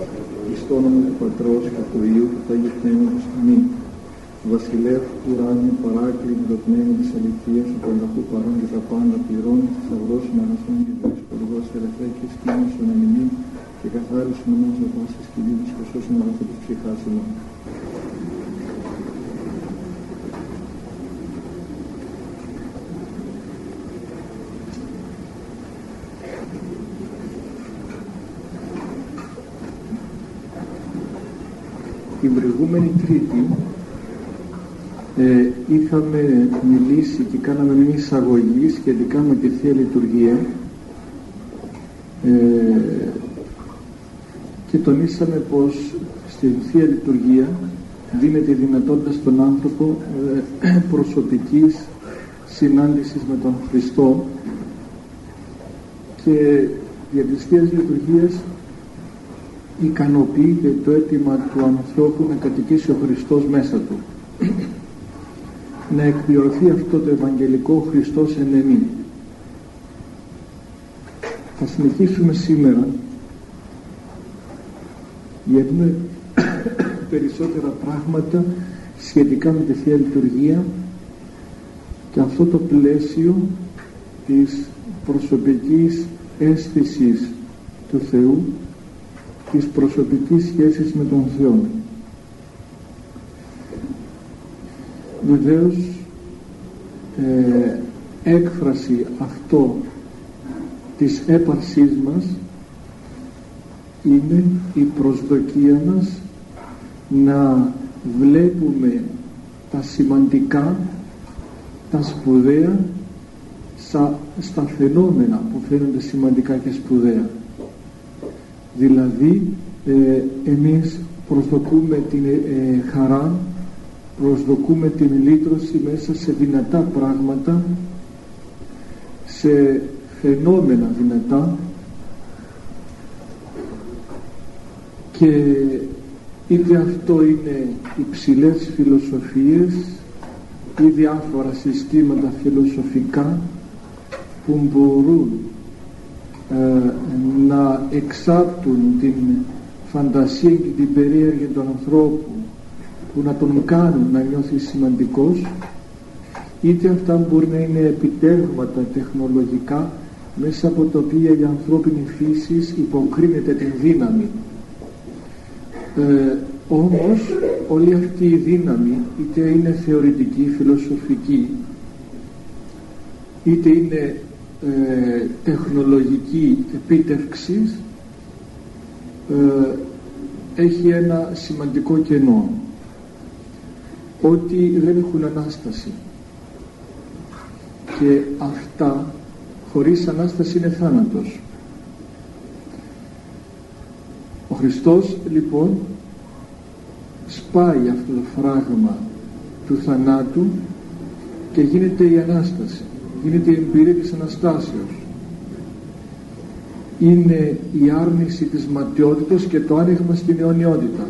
εις το όνομα του Πατρός και του Υιού και του Αγίου Πνεύματος. Αμήν. Βασιλεύ του ουράνιου παράκλητο το πνεύμα της αληθείας, ο πανταχού παρών και τα πάντα πληρώνει, θησαυρός των αγαθών και ζωής, πολυγός ερεθέ και σκήνωσον αμυνήν και καθάρισον εμάς ο πάσης κυλίδης και σώσον αγαθό της ψυχάς ημών. Την προηγούμενη Τρίτη είχαμε μιλήσει και κάναμε μια εισαγωγή σχετικά με τη Θεία Λειτουργία και τονίσαμε πως στην Θεία Λειτουργία δίνεται η δυνατότητα στον άνθρωπο προσωπικής συνάντησης με τον Χριστό και δια της Θείας Λειτουργίας ικανοποιείται το αίτημα του ανθρώπου να κατοικήσει ο Χριστός μέσα του, να εκπληρωθεί αυτό το Ευαγγελικό Χριστός εν εμείς. Θα συνεχίσουμε σήμερα για να δούμε περισσότερα πράγματα σχετικά με τη Θεία Λειτουργία και αυτό το πλαίσιο της προσωπικής αίσθησης του Θεού, της προσωπικής σχέσης με τον Θεό. Βεβαίως έκφραση αυτό της έπαρσής μας είναι η προσδοκία μας να βλέπουμε τα σημαντικά, τα σπουδαία στα φαινόμενα που φαίνονται σημαντικά και σπουδαία. Δηλαδή εμείς προσδοκούμε την χαρά, προσδοκούμε την λύτρωση μέσα σε δυνατά πράγματα, σε φαινόμενα δυνατά, και είτε αυτό είναι υψηλές φιλοσοφίες ή διάφορα συστήματα φιλοσοφικά που μπορούν να εξάπτουν την φαντασία και την περίεργεια του ανθρώπου, που να τον κάνουν να νιώθει σημαντικός, είτε αυτά μπορεί να είναι επιτεύγματα τεχνολογικά μέσα από τα οποία η ανθρώπινη φύση υποκρίνεται την δύναμη. Όμως όλη αυτή η δύναμη, είτε είναι θεωρητική, φιλοσοφική, είτε είναι τεχνολογική επίτευξη, έχει ένα σημαντικό κενό, ότι δεν έχουν Ανάσταση, και αυτά χωρίς Ανάσταση είναι θάνατος. Ο Χριστός λοιπόν σπάει αυτό το φράγμα του θανάτου και γίνεται η Ανάσταση, γίνεται η εμπειρία της Αναστάσεως. Είναι η άρνηση της ματαιότητας και το άνοιγμα στην αιωνιότητα.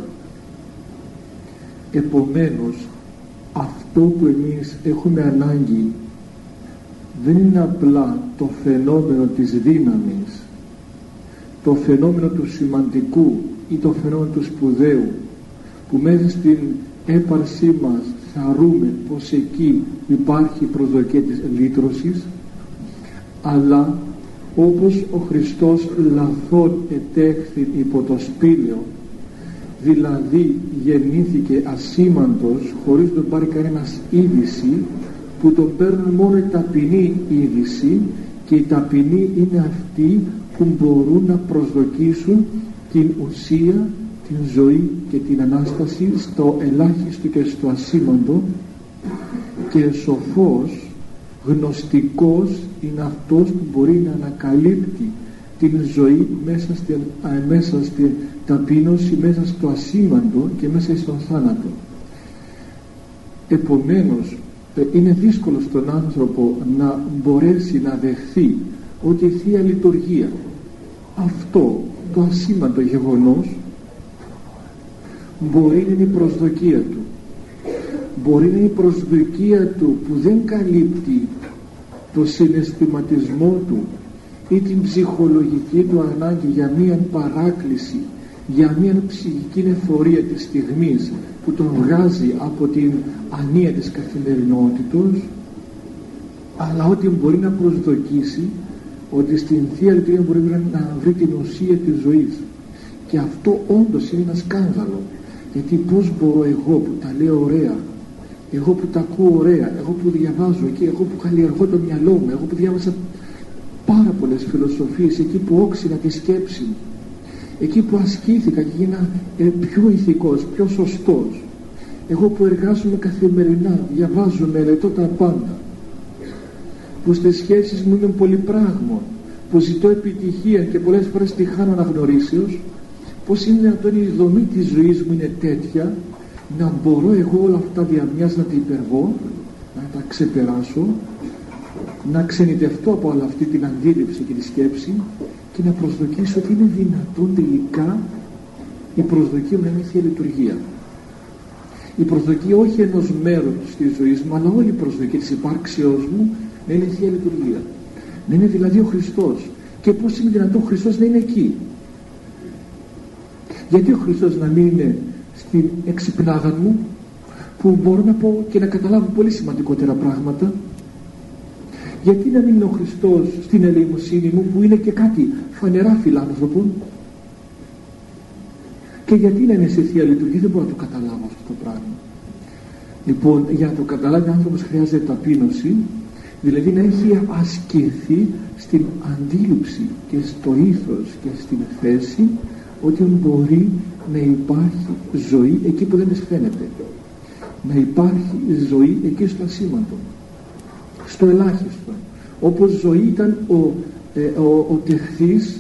Επομένως αυτό που εμείς έχουμε ανάγκη δεν είναι απλά το φαινόμενο της δύναμης, το φαινόμενο του σημαντικού ή το φαινόμενο του σπουδαίου, που μέσα στην έπαρσή μας χαρούμε πως εκεί υπάρχει προσδοκία της λύτρωσης, αλλά όπως ο Χριστός λαθών ετέχθη υπό το σπήλαιο, δηλαδή γεννήθηκε ασήμαντος, χωρίς να τον πάρει κανένας είδηση, που τον παίρνουν μόνο η ταπεινή είδηση, και οι ταπεινοί είναι αυτοί που μπορούν να προσδοκίσουν την ουσία, την ζωή και την Ανάσταση στο ελάχιστο και στο ασήμαντο. Και σοφός, γνωστικός είναι αυτός που μπορεί να ανακαλύπτει την ζωή μέσα στην ταπείνωση, μέσα στο ασήμαντο και μέσα στον θάνατο. Επομένως είναι δύσκολο στον άνθρωπο να μπορέσει να δεχθεί ότι η Θεία Λειτουργία, αυτό το ασήμαντο γεγονός, μπορεί να είναι η προσδοκία του, μπορεί να είναι η προσδοκία του που δεν καλύπτει το συναισθηματισμό του ή την ψυχολογική του ανάγκη για μία παράκληση για μια ψυχική εφορία της στιγμής που τον βγάζει από την ανία της καθημερινότητος, αλλά ότι μπορεί να προσδοκίσει ότι στην Θεία Λειτουργία μπορεί να βρει την ουσία της ζωής. Και αυτό όντως είναι ένα σκάνδαλο, γιατί πώς μπορώ εγώ που τα λέω ωραία, εγώ που τα ακούω ωραία, εγώ που διαβάζω εκεί, εγώ που καλλιεργώ το μυαλό μου, εγώ που διάβασα πάρα πολλές φιλοσοφίες, εκεί που όξυνα τη σκέψη μου, εκεί που ασκήθηκα και γίνα πιο ηθικός, πιο σωστός, εγώ που εργάζομαι καθημερινά, διαβάζω, μελετώ τα πάντα, που στις σχέσεις μου είμαι πολυπράγμων, που ζητώ επιτυχία και πολλές φορές τη χάνω αναγνωρίσεως, πώς είναι δυνατόν η δομή της ζωής μου είναι τέτοια να μπορώ εγώ όλα αυτά διαμιάς να τα υπερβώ, να τα ξεπεράσω, να ξενιτευτώ από όλη αυτή την αντίληψη και τη σκέψη και να προσδοκίσω ότι είναι δυνατόν τελικά η προσδοκία μου να είναι Θεία Λειτουργία. Η προσδοκία όχι ενός μέρους της ζωής μου, αλλά όλη η προσδοκία της υπάρξεώς μου να είναι Θεία Λειτουργία. Να είναι δηλαδή ο Χριστός. Και πώς είναι δυνατόν ο Χριστός να είναι εκεί? Γιατί ο Χριστός να μην είναι στην εξυπνάδα μου, που μπορώ να πω και να καταλάβω πολύ σημαντικότερα πράγματα? Γιατί να μην είναι ο Χριστός στην ελεημοσύνη μου, που είναι και κάτι φανερά φιλάνθρωπο? Και γιατί να είναι σε Θεία Λειτουργία? Δεν μπορώ να το καταλάβω αυτό το πράγμα. Λοιπόν, για να το καταλάβει ο άνθρωπος χρειάζεται ταπείνωση, δηλαδή να έχει ασκηθεί στην αντίληψη και στο ήθος και στην θέση ότι μπορεί να υπάρχει ζωή εκεί που δεν της φαίνεται, να υπάρχει ζωή εκεί στο ασήμαντο, στο ελάχιστο, όπως ζωή ήταν ο τεχθής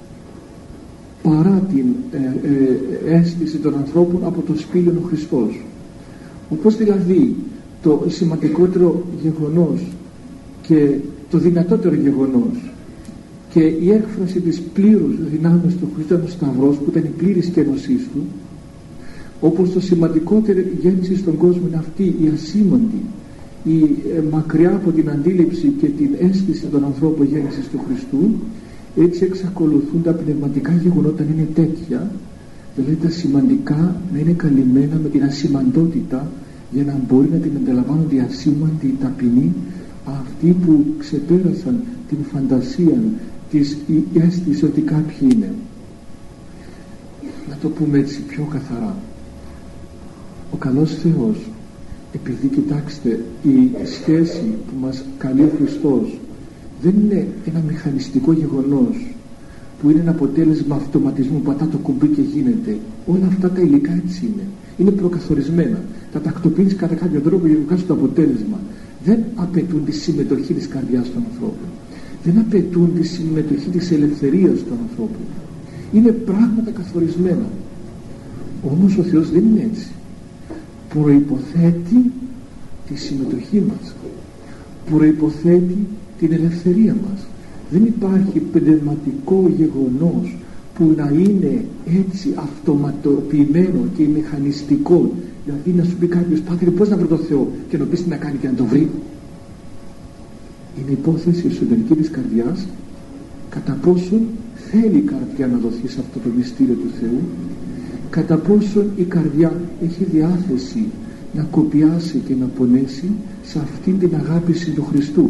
παρά την αίσθηση των ανθρώπων από το σπήλαιο ο Χριστός. Όπως δηλαδή το σημαντικότερο γεγονός και το δυνατότερο γεγονός και η έκφραση της πλήρους δυνάμεις του Χριστού ήταν ο Σταυρός, που ήταν η πλήρης καινοσής του, όπως το σημαντικότερο γέννηση στον κόσμο είναι αυτή η ασήμαντη, η μακριά από την αντίληψη και την αίσθηση των ανθρώπων γέννησης του Χριστού, έτσι εξακολουθούν τα πνευματικά γεγονότα να είναι τέτοια, δηλαδή τα σημαντικά να είναι καλυμμένα με την ασημαντότητα, για να μπορεί να την αντιλαμβάνονται οι ασήμαντοι, οι ταπεινοί, αυτοί που ξεπέρασαν την φαντασία, η αίσθηση ότι κάποιοι είναι. Να το πούμε έτσι πιο καθαρά, ο καλός Θεός, επειδή κοιτάξτε, η σχέση που μας καλεί ο Χριστός δεν είναι ένα μηχανιστικό γεγονός που είναι ένα αποτέλεσμα αυτοματισμού, πατά το κουμπί και γίνεται. Όλα αυτά τα υλικά έτσι είναι προκαθορισμένα, τα τακτοποιείς κατά κάποιο τρόπο για να βγάζουν το αποτέλεσμα. Δεν απαιτούν τη συμμετοχή της καρδιάς των ανθρώπων, δεν απαιτούν τη συμμετοχή της ελευθερίας των ανθρώπων, είναι πράγματα καθορισμένα. Όμως ο Θεός δεν είναι έτσι. Προϋποθέτει τη συμμετοχή μας, προϋποθέτει την ελευθερία μας. Δεν υπάρχει πνευματικό γεγονός που να είναι έτσι αυτοματοποιημένο και μηχανιστικό, δηλαδή να σου πει κάποιος, Πάτερ, πώς να βρω το Θεό, και να πεις τι να κάνει και να το βρει. Είναι υπόθεση εσωτερική της καρδιάς, κατά πόσον θέλει η καρδιά να δοθεί σε αυτό το μυστήριο του Θεού, κατά πόσον η καρδιά έχει διάθεση να κοπιάσει και να πονέσει σε αυτήν την αγάπηση του Χριστού.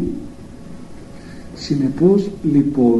Συνεπώς λοιπόν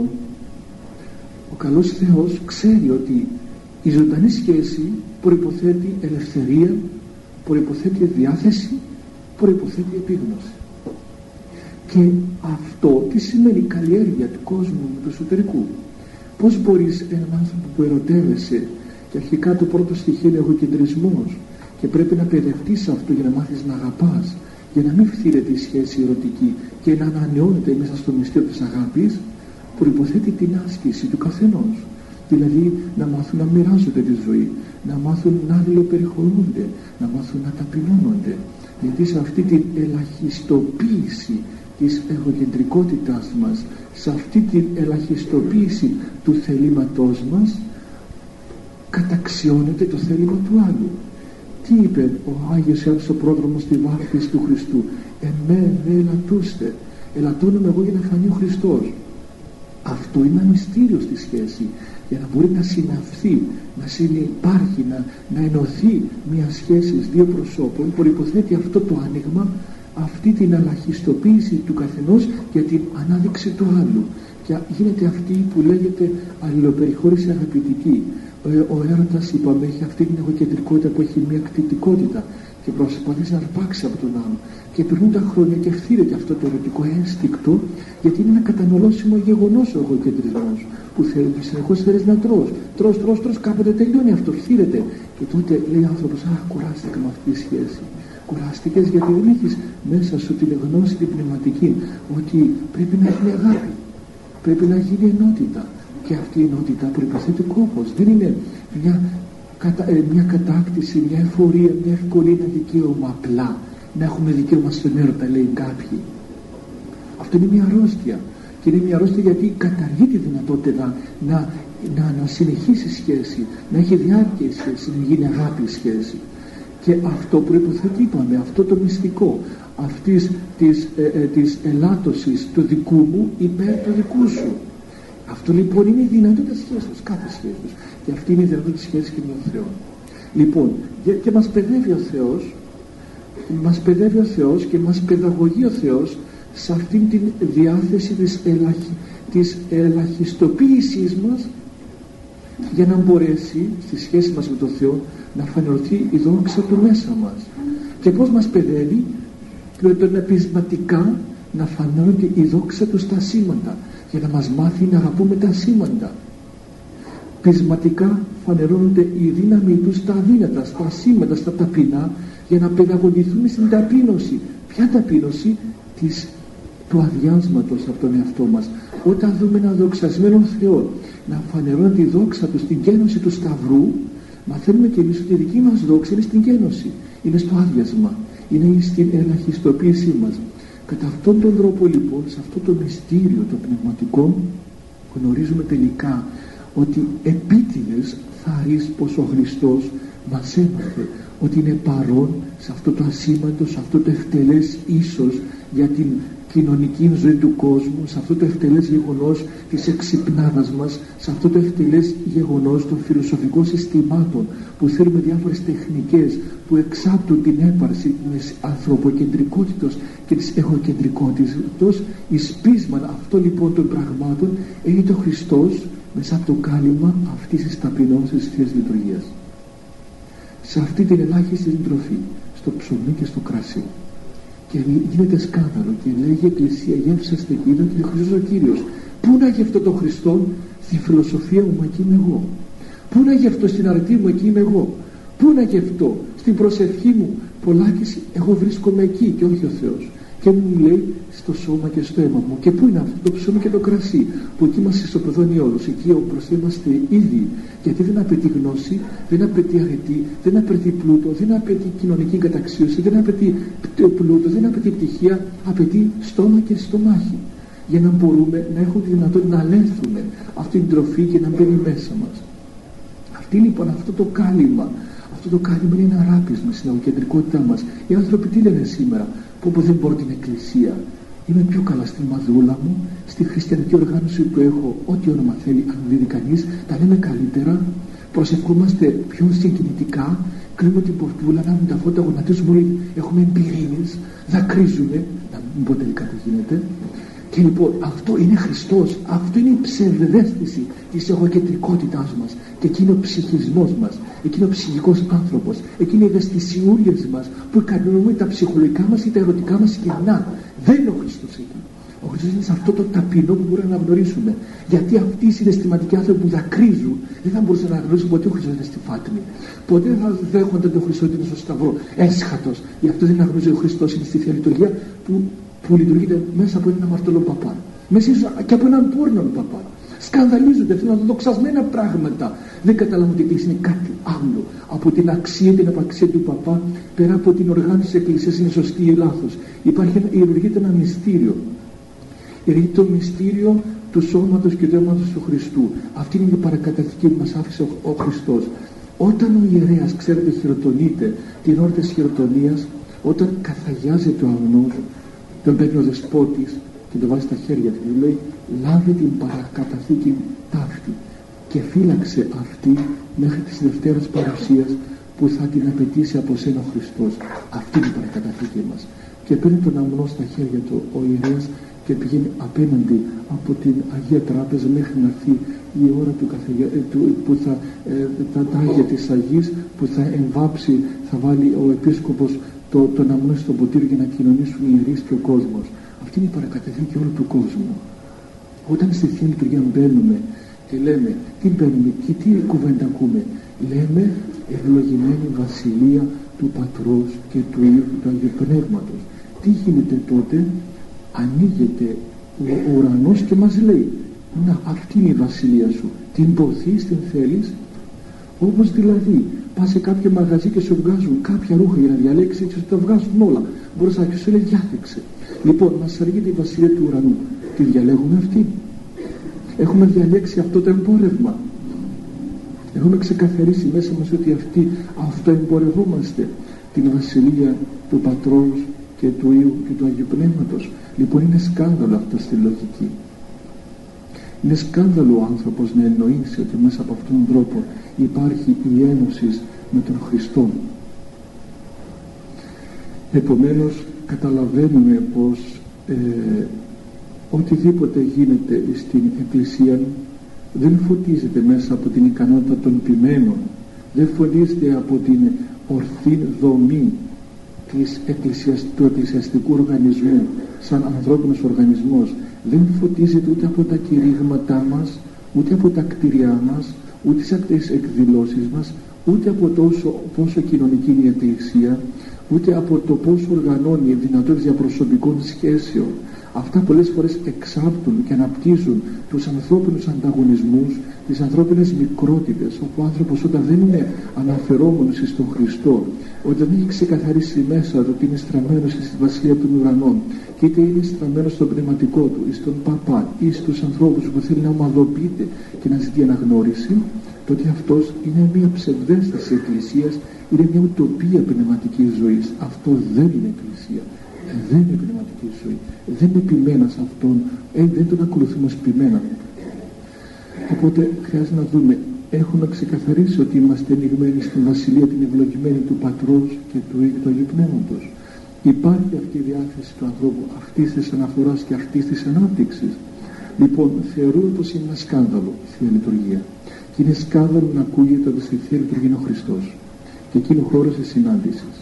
ο καλός Θεός ξέρει ότι η ζωντανή σχέση προϋποθέτει ελευθερία, προϋποθέτει διάθεση, προϋποθέτει επίγνωση. Και αυτό τι σημαίνει? Καλλιέργεια του κόσμου, του εσωτερικού. Πώς μπορείς έναν άνθρωπο που ερωτεύεσαι, και αρχικά το πρώτο στοιχείο είναι εγωκεντρισμός, και πρέπει να παιδευτείς αυτό για να μάθεις να αγαπάς, για να μην φθήρεται η σχέση ερωτική και να ανανεώνεται μέσα στο μυστήριο της αγάπης, προϋποθέτει την άσκηση του καθενός. Δηλαδή να μάθουν να μοιράζονται τη ζωή, να μάθουν να αλληλοπεριχωρούνται, να μάθουν να ταπεινώνονται. Γιατί σε αυτή την ελαχιστοποίηση της εγωκεντρικότητάς μας, σε αυτή την ελαχιστοποίηση του θελήματός μας, καταξιώνεται το θέλημα του άλλου. Τι είπε ο Άγιος Ιωάννης ο πρόδρομος στη βάφτιση του Χριστού? Εμέ δε ελαττούστε, ελαττώνομαι εγώ για να φανεί ο Χριστός. Αυτό είναι ένα μυστήριο στη σχέση, για να μπορεί να συναυθεί, να συνυπάρχει, να ενωθεί μια σχέση δύο προσώπων, προϋποθέτει αυτό το άνοιγμα, αυτή την ελαχιστοποίηση του καθενός για την ανάδειξη του άλλου, και γίνεται αυτή που λέγεται αλληλοπεριχώρηση αγαπητική. Ο έρωτας, είπαμε, έχει αυτή την εγωκεντρικότητα που έχει μια κτητικότητα και προσπαθεί να αρπάξει από τον άλλο, και περνούν τα χρόνια και φθήρεται αυτό το ερωτικό ένστικτο, γιατί είναι ένα κατανολώσιμο γεγονός ο εγωκεντρισμός, που συνεχώς θέλεις να τρως, κάποτε τελειώνει αυτό, φθήρεται, και τότε λέει ο άνθρωπος, κουράστηκα με αυτή τη σχέση. Κουράστηκες γιατί δεν έχεις μέσα σου την γνώση την πνευματική, ότι πρέπει να γίνει αγάπη, πρέπει να γίνει ενότητα, και αυτή η ενότητα προϋποθέτει κόπος. Δεν είναι μια κατάκτηση, μια εφορία, μια ευκολία, ένα δικαίωμα απλά. Να έχουμε δικαίωμα στον έρωτα, λέει κάποιοι. Αυτό είναι μια αρρώστια. Και είναι μια αρρώστια γιατί καταργεί τη δυνατότητα να συνεχίσει σχέση, να έχει διάρκεια η σχέση, να γίνει αγάπη η σχέση. Και αυτό προϋποθέτει, είπαμε, αυτό το μυστικό αυτής της ελάττωσης του δικού μου υπέρ του δικού σου. Αυτό λοιπόν είναι η δυνατότητα σχέσεως, κάθε σχέσεως, και αυτή είναι η δυνατότητα σχέσης και με τον Θεό. Λοιπόν, και μας παιδεύει ο Θεός, και μας παιδαγωγεί ο Θεός σε αυτήν την διάθεση της ελαχιστοποίησής μας, για να μπορέσει στη σχέση μας με τον Θεό να φανερωθεί η δόξα του μέσα μας. Και πώς μας παιδεύει? Πνευματικά να φανερώνεται η δόξα του στα σήματα, για να μας μάθει να αγαπούμε τα σήματα. Πεισματικά φανερώνονται η δύναμη του στα αδύνατα, στα σήματα, στα ταπεινά, για να παιδαγωγηθούμε στην ταπείνωση. Ποια ταπείνωση? Του αδειάσματος από τον εαυτό μας. Όταν δούμε έναν δοξασμένο Θεό να φανερώνει τη δόξα του στην κένωση του Σταυρού, μαθαίνουμε και εμείς ότι η δική μας δόξα είναι στην κένωση, είναι στο άδειασμα, είναι στην ελαχιστοποίησή μας. Κατά αυτόν τον τρόπο λοιπόν, σε αυτό το μυστήριο το πνευματικό, γνωρίζουμε τελικά ότι επίτηδες θαρρείς πως ο Χριστός μας έμαθε ότι είναι παρόν σε αυτό το ασήμαντο, σε αυτό το ευτελές ίσως για την κοινωνική ζωή του κόσμου, σε αυτό το ευτελές γεγονός της εξυπνάδας μας, σε αυτό το ευτελές γεγονός των φιλοσοφικών συστημάτων που θέλουμε διάφορες τεχνικές που εξάπτουν την έπαρση της ανθρωποκεντρικότητας και της εγωκεντρικότητας. Εις πείσμα αυτό λοιπόν των πραγμάτων είναι το Χριστός μέσα από το κάλυμα αυτής της ταπεινώσης της Θείας Λειτουργίας. Σε αυτή την ελάχιστη συντροφή, στο ψωμί και στο κρασί. Και γίνεται σκάνδαλο και λέγει η Εκκλησία, γεύσαστε και είδατε ότι ο Χριστός ο Κύριος. Πού να γευτώ τον Χριστό? Στη φιλοσοφία μου, εκεί είμαι εγώ. Πού να γευτώ στην αρτή μου? Εκεί είμαι εγώ. Πού να γευτώ στην προσευχή μου? Πολλάκις εγώ βρίσκομαι εκεί και όχι ο Θεός. Και μου λέει στο σώμα και στο αίμα μου. Και πού είναι αυτό το ψωμί και το κρασί? Που εκεί μας ισοπεδώνει όλους. Εκεί όπου είμαστε ήδη. Γιατί δεν απαιτεί γνώση, δεν απαιτεί αρετή, δεν απαιτεί πλούτο, δεν απαιτεί κοινωνική καταξίωση, δεν απαιτεί πλούτο, δεν απαιτεί πτυχία, απαιτεί στόμα και στομάχι. Για να μπορούμε να έχουμε τη δυνατότητα να ελέγχουμε αυτή την τροφή και να μπαίνει μέσα μας. Αυτή λοιπόν, αυτό το κάλυμα είναι ένα ράπισμα στην αγωκεντρικότητά μας. Οι άνθρωποι τι λένε σήμερα? Που δεν μπορώ την εκκλησία, είμαι πιο καλά στη μαδούλα μου, στη χριστιανική οργάνωση που έχω, ό,τι όνομα θέλει, αν δει κανείς, τα λέμε καλύτερα, προσευχόμαστε πιο συγκινητικά, κλείνουμε την πορτούλα, ανάβουμε τα φώτα, γονατίζουμε όλοι, έχουμε εμπειρίες, δακρύζουμε, να μην πω τελικά τι γίνεται. Και λοιπόν αυτό είναι Χριστός, αυτό είναι η ψευδαίσθηση της εγωκεντρικότητάς μας, και εκεί είναι ο ψυχισμός μας, εκεί είναι ο ψυχικός άνθρωπος, εκεί είναι οι ευαισθησιούριες μας που ικανοποιούμε τα ψυχολογικά μας ή τα ερωτικά μας κενά. Δεν είναι ο Χριστός εκεί. Ο Χριστός είναι σε αυτό το ταπεινό που μπορούμε να αναγνωρίσουμε. Γιατί αυτοί οι συναισθηματικοί άνθρωποι που δακρύζουν δεν θα μπορούσαν να αναγνωρίσουν ποτέ ο Χριστός είναι στη φάτνη. Ποτέ δεν θα δέχονται τον Χριστό ότι είναι στο Σταυρό έσχατος. Γι' αυτό δεν αναγνωρίζει ο Χριστός είναι στη Θεία Λειτουργία που λειτουργείται μέσα από έναν αμαρτωλό παπά. Μέσα και από έναν πόρνο παπά. Σκανδαλίζονται, θέλουν δοξασμένα πράγματα. Δεν καταλαβαίνουν ότι η Εκκλησία είναι κάτι άλλο από την αξία, την απαξία του παπά, πέρα από την οργάνωση της Εκκλησίας είναι σωστή ή λάθος. Ιερουργείται ένα μυστήριο. Ιερουργείται το μυστήριο του σώματος και του αίματος του Χριστού. Αυτή είναι η παρακαταθήκη που μας άφησε ο Χριστός. Όταν ο ιερέας, ξέρετε, χειροτονείται την ώρα της χειροτονίας, όταν καθαγιάζεται ο αγνός, τον παίρνει ο δεσπότης και τον βάζει στα χέρια του και λέει: λάβε την παρακαταθήκη ταύτη. και φύλαξε αυτή μέχρι της Δευτέρας Παρουσίας που θα την απαιτήσει από σένα ο Χριστός. Αυτή είναι η παρακαταθήκη μας. Και παίρνει τον αμνό στα χέρια του ο ιερέας και πηγαίνει απέναντι από την Αγία Τράπεζα μέχρι να έρθει η ώρα που τα Άγια της Αγής, που θα εμβάψει, θα βάλει ο Επίσκοπος τον αμνό στο ποτήρι για να κοινωνήσουν οι ιερείς και ο κόσμος. Αυτή είναι η παρακαταθήκη όλου του κόσμου. Όταν στη Θεία Λειτουργία μπαίνουμε και λέμε, τι μπαίνουμε και τι κουβέντα ακούμε, λέμε ευλογημένη βασιλεία του Πατρός και του Υιού και του Αγίου Πνεύματος. Τι γίνεται τότε? Ανοίγεται ο ουρανός και μας λέει, να, αυτή είναι η βασιλεία σου, την ποθείς, την θέλεις? Όπως δηλαδή πας σε κάποιο μαγαζί και σου βγάζουν κάποια ρούχα για να διαλέξεις, έτσι τα βγάζουν όλα μπροστά και σου λέει διάλεξε. Λοιπόν, μας αργείται η βασιλεία του ουρανού, τη διαλέγουμε αυτή? Έχουμε διαλέξει αυτό το εμπόρευμα? Έχουμε ξεκαθαρίσει μέσα μας ότι αυτό εμπορευόμαστε, την βασιλεία του Πατρός και του Υιού και του Αγίου Πνεύματος? Λοιπόν, είναι σκάνδαλο αυτό στη λογική. Είναι σκάνδαλο ο άνθρωπος να εννοήσει ότι μέσα από αυτόν τον τρόπο υπάρχει η ένωση με τον Χριστό. Επομένως καταλαβαίνουμε πως οτιδήποτε γίνεται στην Εκκλησία δεν φωτίζεται μέσα από την ικανότητα των ποιμένων, δεν φωτίζεται από την ορθή δομή του εκκλησιαστικού οργανισμού σαν ανθρώπινος οργανισμός, δεν φωτίζεται ούτε από τα κηρύγματά μας, ούτε από τα κτίρια μας, ούτε σε αυτές τις εκδηλώσεις μας, ούτε από πόσο κοινωνική είναι η Εκκλησία, ούτε από το πόσο οργανώνει δυνατότητες διαπροσωπικών σχέσεων. Αυτά πολλές φορές εξάπτουν και αναπτύσσουν τους ανθρώπινους ανταγωνισμούς, τις ανθρώπινες μικρότητες, όπου ο άνθρωπος όταν δεν είναι αναφερόμενος στον Χριστό, όταν δεν έχει ξεκαθαρίσει μέσα του ότι είναι στραμμένος στη βασιλεία των ουρανών, και είτε είναι στραμμένος στο πνευματικό του ή στον παπά ή στους ανθρώπους που θέλει να ομαδοποιείται και να ζητεί αναγνώριση, τότε αυτός είναι μια ψευδέσταση εκκλησίας, είναι μια ουτοπία πνευματικής ζωής. Αυτό δεν είναι εκκλησία, δεν είναι πνευματική ζωή, δεν είναι ποιμένα σε αυτόν, δεν τον ακολουθούμε ως ποιμένα. Οπότε χρειάζεται να δούμε, έχουμε ξεκαθαρίσει ότι είμαστε ανοιγμένοι στην βασιλεία την ευλογημένη του Πατρός και του Υιού και του Αγίου Πνεύματος? Υπάρχει αυτή η διάθεση του ανθρώπου, αυτής της αναφοράς και αυτής της ανάπτυξης? Λοιπόν, θεωρούμε πως είναι ένα σκάνδαλο η Θεία Λειτουργία, και είναι σκάνδαλο να ακούγεται ότι στη Θεία Λειτουργία είναι ο Χριστός και εκείνο ο χώρος της συνάντησης.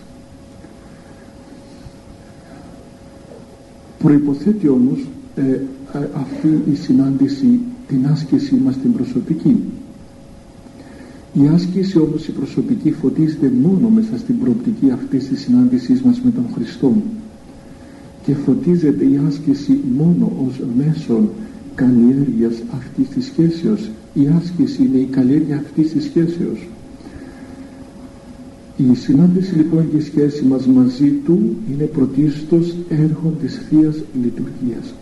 Προϋποθέτει όμως αυτή η συνάντηση την άσκηση μας την προσωπική. Η άσκηση όμως η προσωπική φωτίζεται μόνο μέσα στην προοπτική αυτής της συνάντησής μας με τον Χριστό, και φωτίζεται η άσκηση μόνο ως μέσον καλλιέργειας αυτής της σχέσεως. Η άσκηση είναι η καλλιέργεια αυτής της σχέσεως. Η συνάντηση λοιπόν και η σχέση μας μαζί του είναι πρωτίστως έργο της Θείας Λειτουργίας.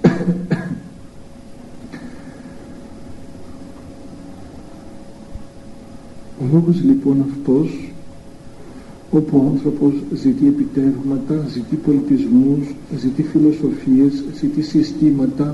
Ο λόγος λοιπόν αυτός, όπου ο άνθρωπος ζητεί επιτεύγματα, ζητεί πολιτισμούς, ζητεί φιλοσοφίες, ζητεί συστήματα,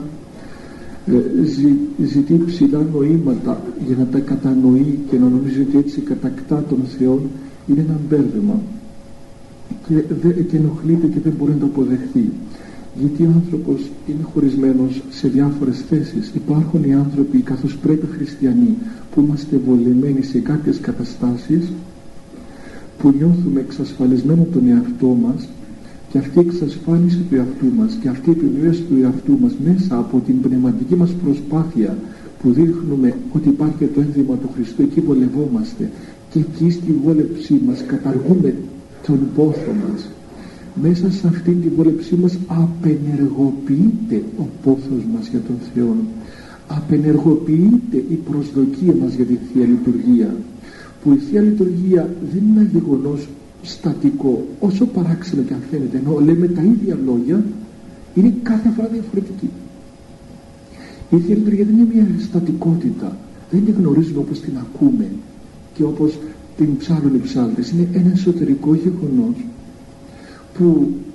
ζητεί ψηλά νοήματα για να τα κατανοεί και να νομίζει ότι έτσι κατακτά τον Θεό, είναι ένα μπέρδεμα και ενοχλείται και δεν μπορεί να το αποδεχθεί, γιατί ο άνθρωπος είναι χωρισμένος σε διάφορες θέσεις. Υπάρχουν οι άνθρωποι, καθώς πρέπει χριστιανοί, που είμαστε βολεμένοι σε κάποιες καταστάσεις, που νιώθουμε εξασφαλισμένο τον εαυτό μας, και αυτή η εξασφάλιση του εαυτού μας και αυτή η επιβίωση του εαυτού μας μέσα από την πνευματική μας προσπάθεια που δείχνουμε ότι υπάρχει το ένδυμα του Χριστού, εκεί βολευόμαστε και εκεί στη βόλεψή μας καταργούμε τον πόθο μας. Μέσα σε αυτήν τη βόλεψή μας απενεργοποιείται ο πόθος μας για τον Θεό, απενεργοποιείται η προσδοκία μας για τη Θεία Λειτουργία, που η Θεία Λειτουργία δεν είναι ένα γεγονός στατικό, όσο παράξενο και αν φαίνεται, ενώ λέμε τα ίδια λόγια, είναι κάθε φορά διαφορετική. Η Θεία Λειτουργία δεν είναι μια στατικότητα, δεν την γνωρίζουμε όπως την ακούμε και όπως την ψάλλουν οι ψάλτες. Είναι ένα εσωτερικό γεγονός που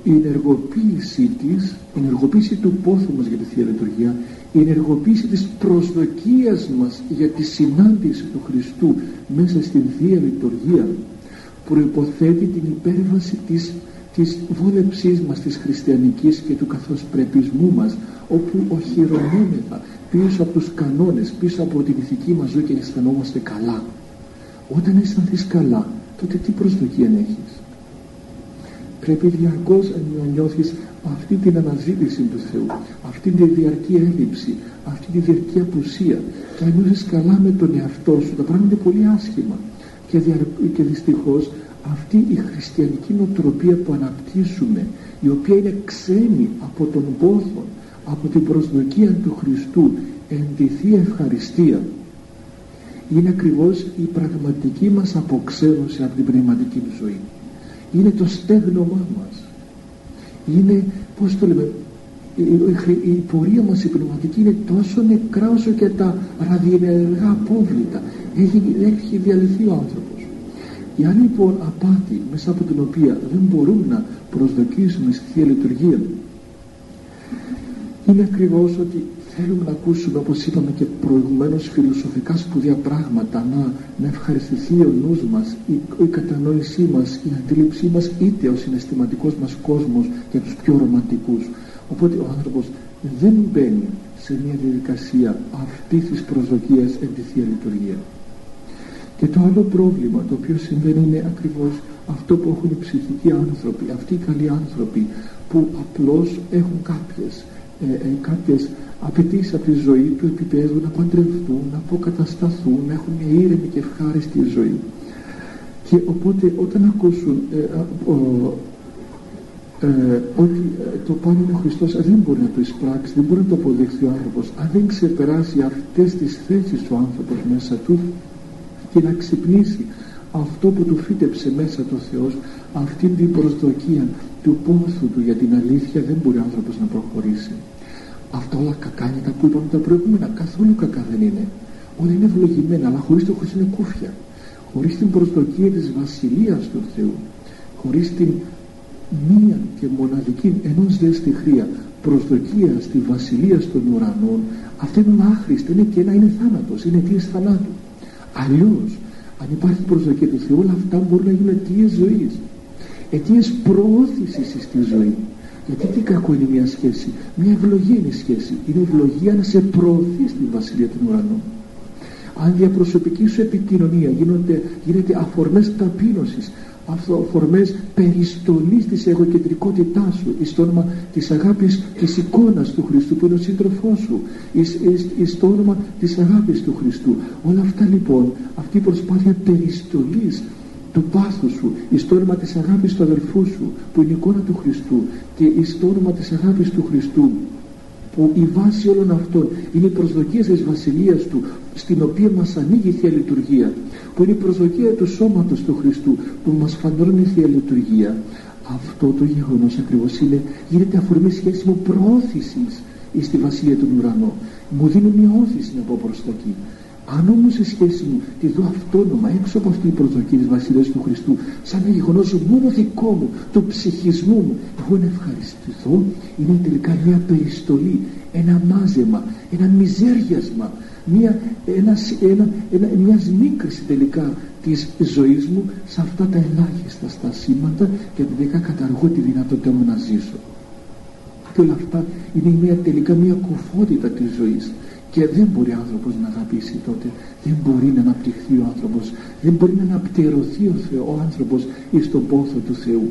η ενεργοποίησή της, η ενεργοποίηση του πόθου μας για τη Θεία Λειτουργία, η ενεργοποίηση της προσδοκίας μας για τη συνάντηση του Χριστού μέσα στην Θεία Λειτουργία προϋποθέτει την υπέρβαση της βόλεψής μας της χριστιανικής και του καθοσπρεπισμού μας, όπου οχυρωνόμεθα πίσω από τους κανόνες, πίσω από την ηθική μας ζωή και αισθανόμαστε καλά. Όταν αισθανθείς καλά, τότε τι προσδοκία έχεις? Πρέπει διαρκώς να νιώθεις αυτή την αναζήτηση του Θεού, αυτή τη διαρκή έλλειψη, αυτή τη διαρκή απουσία, και αν νιώθεις καλά με τον εαυτό σου, τα πράγματα είναι πολύ άσχημα, και δυστυχώς αυτή η χριστιανική νοοτροπία που αναπτύσσουμε, η οποία είναι ξένη από τον πόθο, από την προσδοκία του Χριστού εν τη Θεία Ευχαριστία, είναι ακριβώς η πραγματική μας αποξένωση από την πνευματική ζωή. Είναι το στέγνωμά μας. Είναι, πώς το λέμε, η πορεία μας η πνευματική είναι τόσο νεκρά όσο και τα ραδιενεργά απόβλητα. Έχει διαλυθεί ο άνθρωπος. Η άλλη λοιπόν απάτη μέσα από την οποία δεν μπορούμε να προσδοκίσουμε στη Θεία Λειτουργία είναι ακριβώς ότι θέλουμε να ακούσουμε, όπως είπαμε και προηγουμένως, φιλοσοφικά σπουδαία πράγματα, να ευχαριστηθεί ο νους μας, η κατανόησή μας, η αντίληψή μας, είτε ο συναισθηματικός μας κόσμος για τους πιο ρομαντικούς. Οπότε ο άνθρωπος δεν μπαίνει σε μια διαδικασία αυτής της προσδοκίας εν τη Θεία Λειτουργία. Και το άλλο πρόβλημα το οποίο συμβαίνει είναι ακριβώς αυτό που έχουν οι ψυχικοί άνθρωποι, αυτοί οι καλοί άνθρωποι που απλώς έχουν κάποιες απαιτήσεις από τη ζωή του επίπεδου, να παντρευτούν, να αποκατασταθούν, να έχουν μια ήρεμη και ευχάριστη ζωή. Και οπότε όταν ακούσουν ότι το πάνω είναι ο Χριστός, δεν μπορεί να το εισπράξει, δεν μπορεί να το αποδεχθεί ο άνθρωπος αν δεν ξεπεράσει αυτές τις θέσεις ο άνθρωπος μέσα του και να ξυπνήσει αυτό που του φύτεψε μέσα το Θεός, αυτήν την προσδοκία του πόθου του για την αλήθεια, δεν μπορεί ο άνθρωπος να προχωρήσει. Αυτά όλα κακά είναι τα που είπαμε τα προηγούμενα, καθόλου κακά δεν είναι. Όλα είναι ευλογημένα, αλλά χωρίς το Χριστό είναι κούφια. Χωρίς την προσδοκία της Βασιλείας του Θεού, χωρίς την μία και μοναδική, ενός δε στη χρία, προσδοκία στη Βασιλεία των ουρανών, αυτά είναι όλα άχρηστα, είναι κενά, είναι θάνατος, είναι αιτίες θανάτου. Αλλιώς, αν υπάρχει προσδοκία του Θεού, όλα αυτά μπορούν να γίνουν αιτίες ζωής, αιτίες προώθησης στη ζωή. Γιατί τι κακό είναι μια σχέση? Μια ευλογία είναι η σχέση. Είναι ευλογία να σε προωθεί στη Βασιλεία των ουρανών. Αν η διαπροσωπική σου επικοινωνία γίνεται αφορμές ταπείνωσης, αφορμές περιστολής της εγωκεντρικότητάς σου, εις το όνομα της αγάπης της εικόνας του Χριστού που είναι ο σύντροφός σου, εις το όνομα της αγάπης του Χριστού, όλα αυτά λοιπόν, αυτή η προσπάθεια περιστολής του πάθους σου, εις το όνομα της αγάπης του αδελφού σου που είναι η εικόνα του Χριστού, και εις το όνομα της αγάπης του Χριστού που η βάση όλων αυτών είναι η προσδοκία της Βασιλείας του, στην οποία μας ανοίγει η Θεία Λειτουργία, που είναι η προσδοκία του σώματος του Χριστού που μας φανερώνει η Θεία Λειτουργία. Αυτό το γεγονός ακριβώς γίνεται αφορμή σχέση μου προώθησης στη Βασιλεία των ουρανών. Μου δίνει μια όθηση να πω προς τα εκεί. Αν όμως η σχέση μου τη δω αυτόνομα έξω από αυτή την προσδοκία της Βασιλείας του Χριστού, σαν ένα γεγονός μόνο δικό μου, του ψυχισμού μου, εγώ να ευχαριστηθώ, είναι τελικά μια περιστολή, ένα μάζεμα, ένα μιζέριασμα, μια σμίκριση τελικά της ζωής μου σε αυτά τα ελάχιστα στασίματα, και τελικά καταργώ τη δυνατότητά μου να ζήσω. Και όλα αυτά είναι τελικά μια κουφότητα της ζωής. Και δεν μπορεί ο άνθρωπος να αγαπήσει τότε, δεν μπορεί να αναπτυχθεί ο άνθρωπος, δεν μπορεί να αναπτερωθεί ο άνθρωπος εις τον πόθο του Θεού.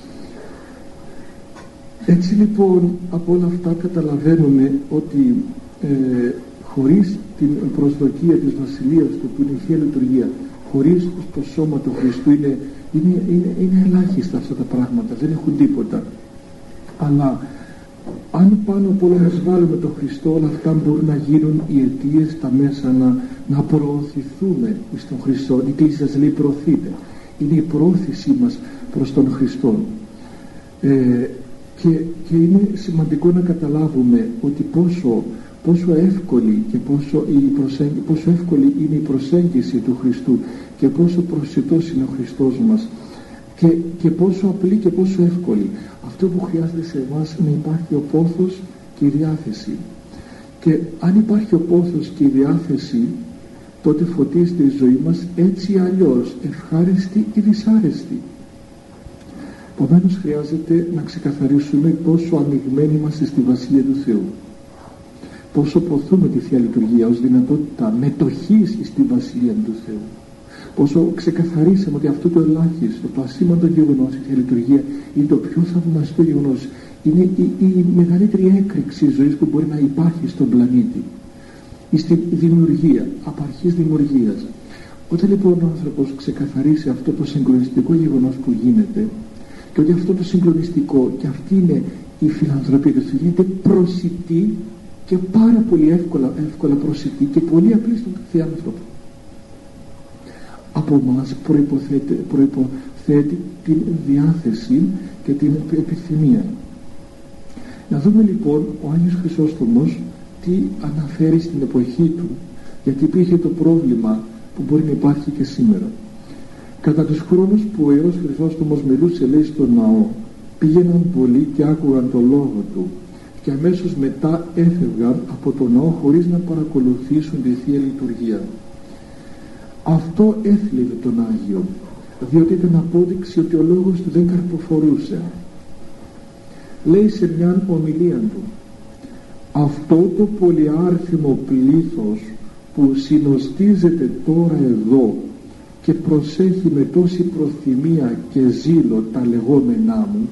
Έτσι λοιπόν από όλα αυτά καταλαβαίνουμε ότι χωρίς την προσδοκία της Βασιλείας του που είναι η Θεία Λειτουργία, χωρίς το σώμα του Χριστού είναι ελάχιστα αυτά τα πράγματα, δεν έχουν τίποτα. Αλλά αν πάνω από όλα μας βάλουμε τον Χριστό, όλα αυτά μπορούν να γίνουν οι αιτίες, τα μέσα να προωθηθούμε στον Χριστό. Η Εκκλησία σας λέει προωθείτε. Είναι η προώθησή μας προς τον Χριστό. Και είναι σημαντικό να καταλάβουμε ότι πόσο εύκολη και πόσο εύκολη είναι η προσέγγιση του Χριστού και πόσο προσιτός είναι ο Χριστός μας. και πόσο απλή και πόσο εύκολη. Αυτό που χρειάζεται σε εμάς είναι να υπάρχει ο πόθος και η διάθεση. Και αν υπάρχει ο πόθος και η διάθεση, τότε φωτίζεται η ζωή μας έτσι ή αλλιώς, ευχάριστη ή δυσάρεστη. Επομένως χρειάζεται να ξεκαθαρίσουμε πόσο ανοιγμένοι είμαστε στη Βασιλεία του Θεού, πόσο ποθούμε τη Θεία Λειτουργία ως δυνατότητα μετοχής στη Βασιλεία του Θεού, πόσο ξεκαθαρίσαμε ότι αυτό το ελάχιστο, το ασήμαντο γεγονός, η Θεία Λειτουργία, είναι το πιο θαυμαστό γεγονός, είναι η μεγαλύτερη έκρηξη ζωής που μπορεί να υπάρχει στον πλανήτη, στη δημιουργία, απ' αρχής δημιουργίας. Όταν λοιπόν ο άνθρωπος ξεκαθαρίσει αυτό το συγκλονιστικό γεγονός που γίνεται, και ότι αυτό το συγκλονιστικό και αυτή είναι η φιλανθρωπία του Θεού, γίνεται προσιτή και πάρα πολύ εύκολα προσιτή και πολύ απλή στον κάθε άνθρωπο. Από εμάς προϋποθέτει την διάθεση και την επιθυμία. Να δούμε λοιπόν ο Άγιος Χρυσόστομος τι αναφέρει στην εποχή του, γιατί υπήρχε το πρόβλημα που μπορεί να υπάρχει και σήμερα. Κατά τους χρόνους που ο Ιερός Χρυσόστομος μιλούσε, λέει, στον ναό, πήγαιναν πολλοί και άκουγαν το λόγο του και αμέσως μετά έφευγαν από το ναό χωρίς να παρακολουθήσουν τη Θεία Λειτουργία. Αυτό έθλιβε τον Άγιο, διότι ήταν απόδειξη ότι ο λόγος του δεν καρποφορούσε. Λέει σε μια ομιλία του, αυτό το πολυάρθιμο πλήθος που συνοστίζεται τώρα εδώ και προσέχει με τόση προθυμία και ζήλο τα λεγόμενά μου,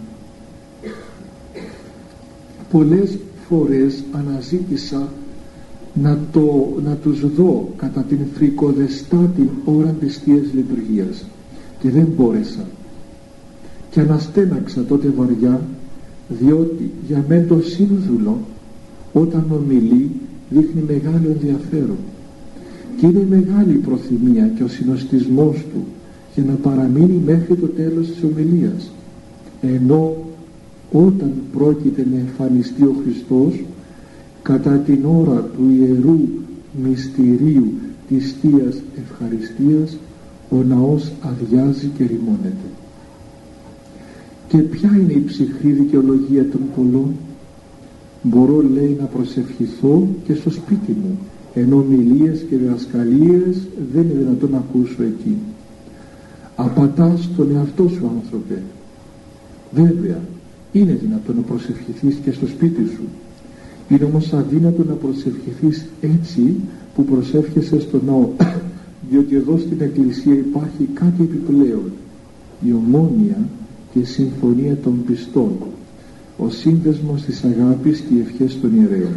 πολλές φορές αναζήτησα να τους δω κατά την φρικοδεστάτη ώρα της Θείας Λειτουργίας και δεν μπόρεσα, και αναστέναξα τότε βαριά, διότι για μεν το σύνδουλο όταν ομιλεί δείχνει μεγάλο ενδιαφέρον και είναι μεγάλη η προθυμία και ο συνοστισμός του για να παραμείνει μέχρι το τέλος της ομιλίας, ενώ όταν πρόκειται να εμφανιστεί ο Χριστός κατά την ώρα του ιερού μυστηρίου της Θείας Ευχαριστίας, ο ναός αδειάζει και ρημώνεται. Και ποια είναι η ψυχρή δικαιολογία των πολλών? Μπορώ, λέει, να προσευχηθώ και στο σπίτι μου, ενώ ομιλίες και διδασκαλίες δεν είναι δυνατόν να ακούσω εκεί. Απατάς τον εαυτό σου, άνθρωπε. Βέβαια είναι δυνατόν να προσευχηθείς και στο σπίτι σου, είναι όμως αδύνατο να προσευχηθείς έτσι που προσεύχεσαι στο ναό, διότι εδώ στην Εκκλησία υπάρχει κάτι επιπλέον, η ομόνοια και η συμφωνία των πιστών, ο σύνδεσμος της αγάπης και οι ευχές των ιερέων.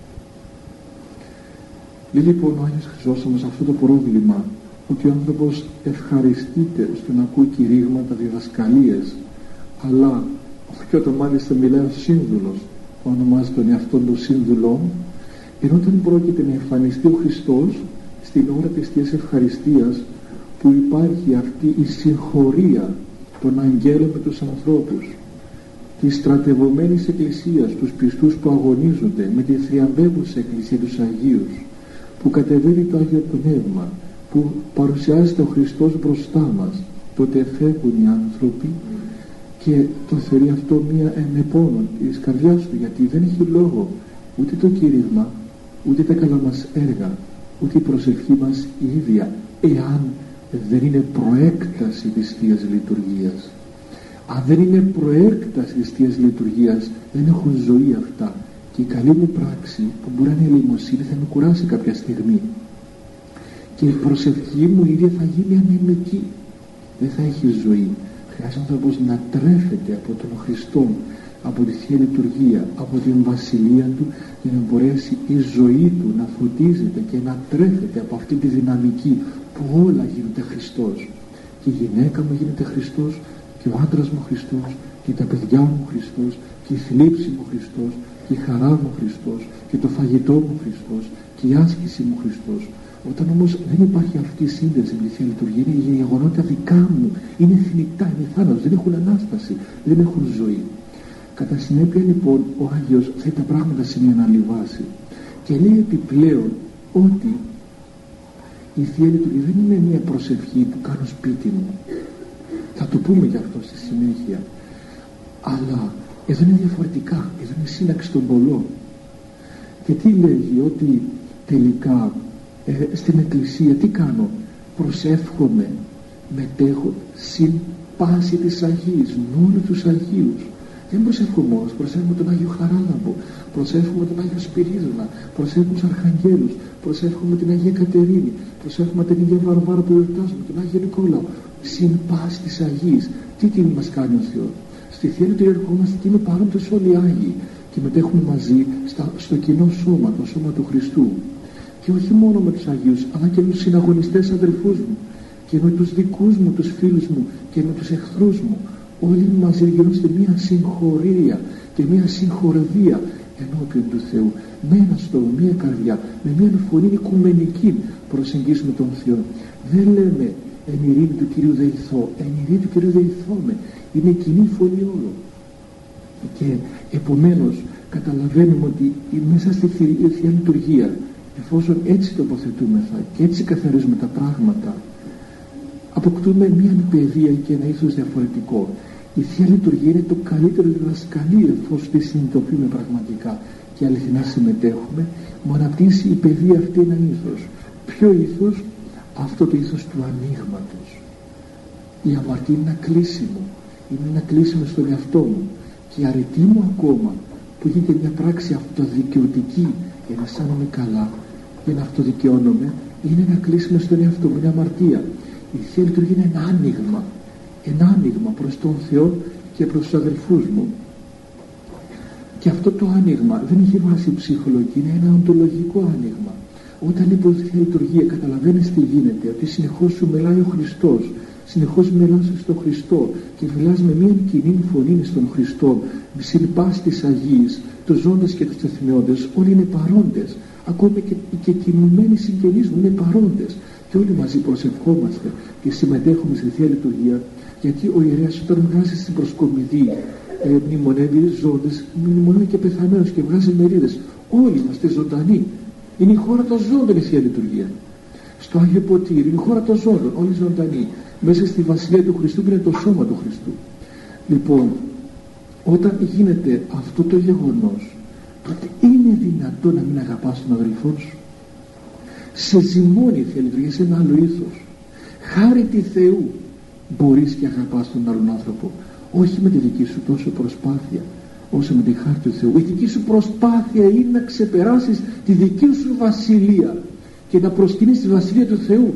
Λέει λοιπόν ο Άγιος Χρυσόστομος αυτό το πρόβλημα, ότι ο άνθρωπος ευχαριστείται στο να ακούει κηρύγματα, διδασκαλίες, αλλά και όταν μάλιστα μιλάει ο σύνδουλος, ονομάζει τον εαυτόν του σύνδουλο, ενώ όταν πρόκειται να εμφανιστεί ο Χριστός στην ώρα της Θείας Ευχαριστίας, που υπάρχει αυτή η συγχωρία των αγγέλων με τους ανθρώπους, της στρατευωμένης Εκκλησίας, τους πιστούς που αγωνίζονται με τη θριαμβεύουσα Εκκλησία, τους Αγίους, που κατεβαίνει το Άγιο Πνεύμα, που παρουσιάζεται ο Χριστός μπροστά μας, τότε φεύγουν οι άνθρωποι και το θεωρεί αυτό μία ενεπώνων της καρδιάς του, γιατί δεν έχει λόγο ούτε το κήρυγμα, ούτε τα καλά μας έργα, ούτε η προσευχή μας η ίδια, εάν δεν είναι προέκταση της Θείας Λειτουργίας. Αν δεν είναι προέκταση της Θείας Λειτουργίας, δεν έχουν ζωή αυτά, και η καλή μου πράξη που μπορεί να είναι ελεημοσύνη θα με κουράσει κάποια στιγμή, και η προσευχή μου ίδια θα γίνει ανεμική, δεν θα έχει ζωή. Χρειάζεται ο άνθρωπος να τρέφεται από τον Χριστό, από τη Θεία Λειτουργία, από την Βασιλεία του, για να μπορέσει η ζωή του να φωτίζεται και να τρέφεται από αυτή τη δυναμική που όλα γίνονται Χριστός. Και η γυναίκα μου γίνεται Χριστός, και ο άντρας μου Χριστός, και τα παιδιά μου Χριστός, και η θλίψη μου Χριστός, και η χαρά μου Χριστός, και το φαγητό μου Χριστός, και η άσκηση μου Χριστός. Όταν όμως δεν υπάρχει αυτή η σύνδεση με τη Θεία Λειτουργία, είναι οι γεγονότα δικά μου, είναι θνητά, είναι θάνατος, δεν έχουν ανάσταση, δεν έχουν ζωή. Κατά συνέπεια λοιπόν ο Άγιος θέτει τα πράγματα σε μια άλλη βάση και λέει επιπλέον ότι η Θεία Λειτουργία δεν είναι μια προσευχή που κάνω σπίτι μου. Θα το πούμε γι' αυτό στη συνέχεια. Αλλά εδώ είναι διαφορετικά, εδώ είναι σύναξη των πολλών. Και τι λέγει? Ότι τελικά στην Εκκλησία τι κάνω? Προσεύχομαι, μετέχω συν πάση της Αγίας, με όλους τους Αγίους. Δεν προσεύχομαι όμως, προσεύχομαι τον Άγιο Χαράλαμπο, προσεύχομαι τον Άγιο Σπυρίδωνα, προσεύχομαι τους Αρχαγγέλους, προσεύχομαι την Αγία Κατερίνη, προσεύχομαι την Αγία Βαρβάρα που εορτάζουμε, τον Άγιο Νικόλαο. Συν πάση της Αγίας. Τι τιμή μας κάνει ο Θεός? Στη Θεία Λειτουργία ερχόμαστε και είναι παρόντες όλοι οι Άγιοι και μετέχουμε μαζί στο κοινό σώμα, το σώμα του Χριστού. Και όχι μόνο με τους Αγίους, αλλά και με τους συναγωνιστές αδελφούς μου και με τους δικούς μου, τους φίλους μου και με τους εχθρούς μου. Όλοι μαζί γινόμαστε μια συγχωρία και μια συγχορδία ενώπιον του Θεού. Με ένα στόμα, μια καρδιά, με μια φωνή οικουμενική προσεγγίσουμε τον Θεό. Δεν λέμε εν ειρήνη του Κυρίου δεηθώ, εν ειρήνη του Κυρίου δεηθώμε. Είναι κοινή φωνή όλων. Και επομένως καταλαβαίνουμε ότι μέσα στη Θεία Λειτουργία, εφόσον έτσι τοποθετούμεθα και έτσι καθαρίζουμε τα πράγματα, αποκτούμε μια παιδεία και ένα ήθος διαφορετικό. Η Θεία Λειτουργία είναι το καλύτερο διδασκαλείο, εφόσον τη συνειδητοποιούμε πραγματικά και αληθινά συμμετέχουμε, μου αναπτύσσει η παιδεία αυτή ένα ήθος. Ποιο ήθος? Αυτό το ήθος του ανοίγματος. Η αμαρτία είναι ένα κλείσιμο, είναι ένα κλείσιμο στον εαυτό μου, και η αρετή μου ακόμα που γίνεται μια πράξη αυτοδικαιωτική για να αισθάνομαι καλά, για να αυτοδικαιώνομαι, είναι ένα κλείσιμο στον εαυτό μου, είναι αμαρτία. Η Θεία Λειτουργία είναι ένα άνοιγμα προς τον Θεό και προς τους αδελφούς μου. Και αυτό το άνοιγμα δεν έχει βάση ψυχολογική, είναι ένα οντολογικό άνοιγμα. Όταν λοιπόν η Θεία Λειτουργία καταλαβαίνεις τι γίνεται, ότι συνεχώς σου μιλάει ο Χριστός, συνεχώς μιλάς στον Χριστό και μιλάς με μια κοινή φωνή στον Χριστό, συν πάση της Αγίας, τους ζώντες και τους τεθνιώντες, όλοι είναι παρόντες. Ακόμη και κοιμημένοι συγγενείς μου είναι παρόντες. Και όλοι μαζί προσευχόμαστε και συμμετέχουμε στη Θεία Λειτουργία, γιατί ο ιερέας όταν βγάζει στην προσκομιδή μνημονεύει ζώντες, μνημονεύει και πεθαμένους και βγάζει μερίδες. Όλοι είμαστε ζωντανοί. Είναι η χώρα των ζώντων η Θεία Λειτουργία. Στο Άγιο Ποτήρι είναι η χώρα των ζώντων, όλοι ζωντανοί. Μέσα στη Βασιλεία του Χριστού είναι το σώμα του Χριστού. Λοιπόν, όταν γίνεται αυτό το γεγονός, τότε είναι δυνατό να μην αγαπάς τον αδελφό σου? Σε ζυμώνει η Θεία Λειτουργία σε ένα άλλο ήθος. Χάρη τη Θεού μπορείς και αγαπάς τον άλλον άνθρωπο, όχι με τη δική σου τόσο προσπάθεια όσο με τη χάρη του Θεού. Η δική σου προσπάθεια είναι να ξεπεράσεις τη δική σου βασιλεία και να προσκυνείς τη βασιλεία του Θεού.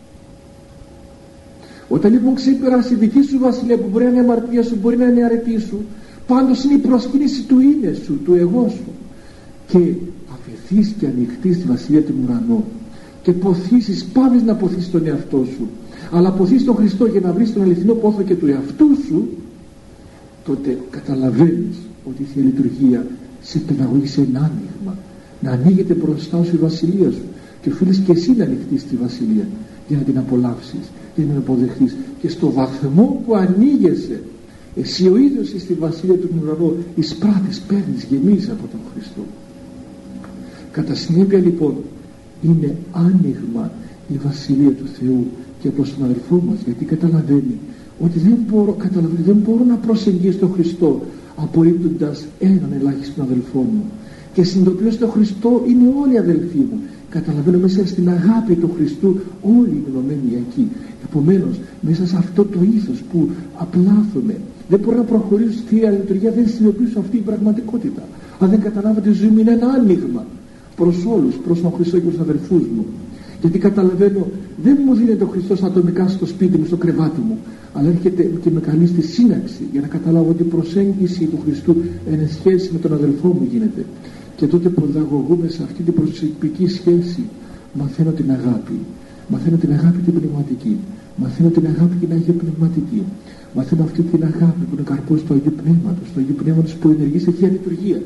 Όταν λοιπόν ξεπεράσει η δική σου βασιλεία, που μπορεί να είναι η αμαρτία σου, μπορεί να είναι η αρετή σου, πάντως είναι η προσκύνηση του είναι σου, του εγώ σου, και αφαιθείς και ανοιχτείς στη βασιλεία του ουρανού και ποθήσεις, πάβεις να ποθείς τον εαυτό σου, αλλά ποθείς τον Χριστό για να βρεις τον αληθινό πόθο και του εαυτού σου, τότε καταλαβαίνεις ότι η Θεία Λειτουργία σε παιδαγωγεί σε ένα άνοιγμα, να ανοίγεται μπροστά σου η βασιλεία σου, και οφείλεις και εσύ να ανοιχτείς τη βασιλεία για να την απολαύσεις, για να την αποδεχτείς, και στο βαθμό που ανοίγεσαι εσύ ο ίδιος στη βασιλεία του ουρανού εισπράττεις, παίρνεις, γεμίζεις από τον Χριστό. Κατά συνέπεια λοιπόν είναι άνοιγμα η βασιλεία του Θεού και προς τον αδελφό μας, γιατί καταλαβαίνει ότι δεν μπορώ να προσεγγίσω τον Χριστό απορρίπτοντας έναν ελάχιστον αδελφό μου, και συνειδητοποιώ στον Χριστό είναι όλοι οι αδελφοί μου. Καταλαβαίνω μέσα στην αγάπη του Χριστού όλοι οι γνωμένοι εκεί. Επομένως μέσα σε αυτό το ήθος που απλάθομαι, δεν μπορώ να προχωρήσω στη Θεία Λειτουργία, δεν συνειδητοποιήσω αυτή η πραγματικότητα. Αν δεν καταλάβω ότι η ζωή μου είναι ένα άνοιγμα προς όλους, προς τον Χριστό και προς τους αδελφούς μου. Γιατί καταλαβαίνω, δεν μου δίνεται ο Χριστός ατομικά στο σπίτι μου, στο κρεβάτι μου, αλλά έρχεται και με καλεί στη σύναξη για να καταλάβω ότι η προσέγγιση του Χριστού εν σχέση με τον αδελφό μου γίνεται. Και τότε παιδαγωγούμε σε αυτή την προσωπική σχέση. Μαθαίνω την αγάπη. Μαθαίνω την αγάπη την πνευματική. Μαθαίνω την αγάπη την Αγία Πνευματική. Μαθαίνω αυτή την αγάπη που είναι καρπός του Αγίου Πνεύματος, του Αγίου Πνεύματος που ενεργεί σε Θεία Λειτουργία.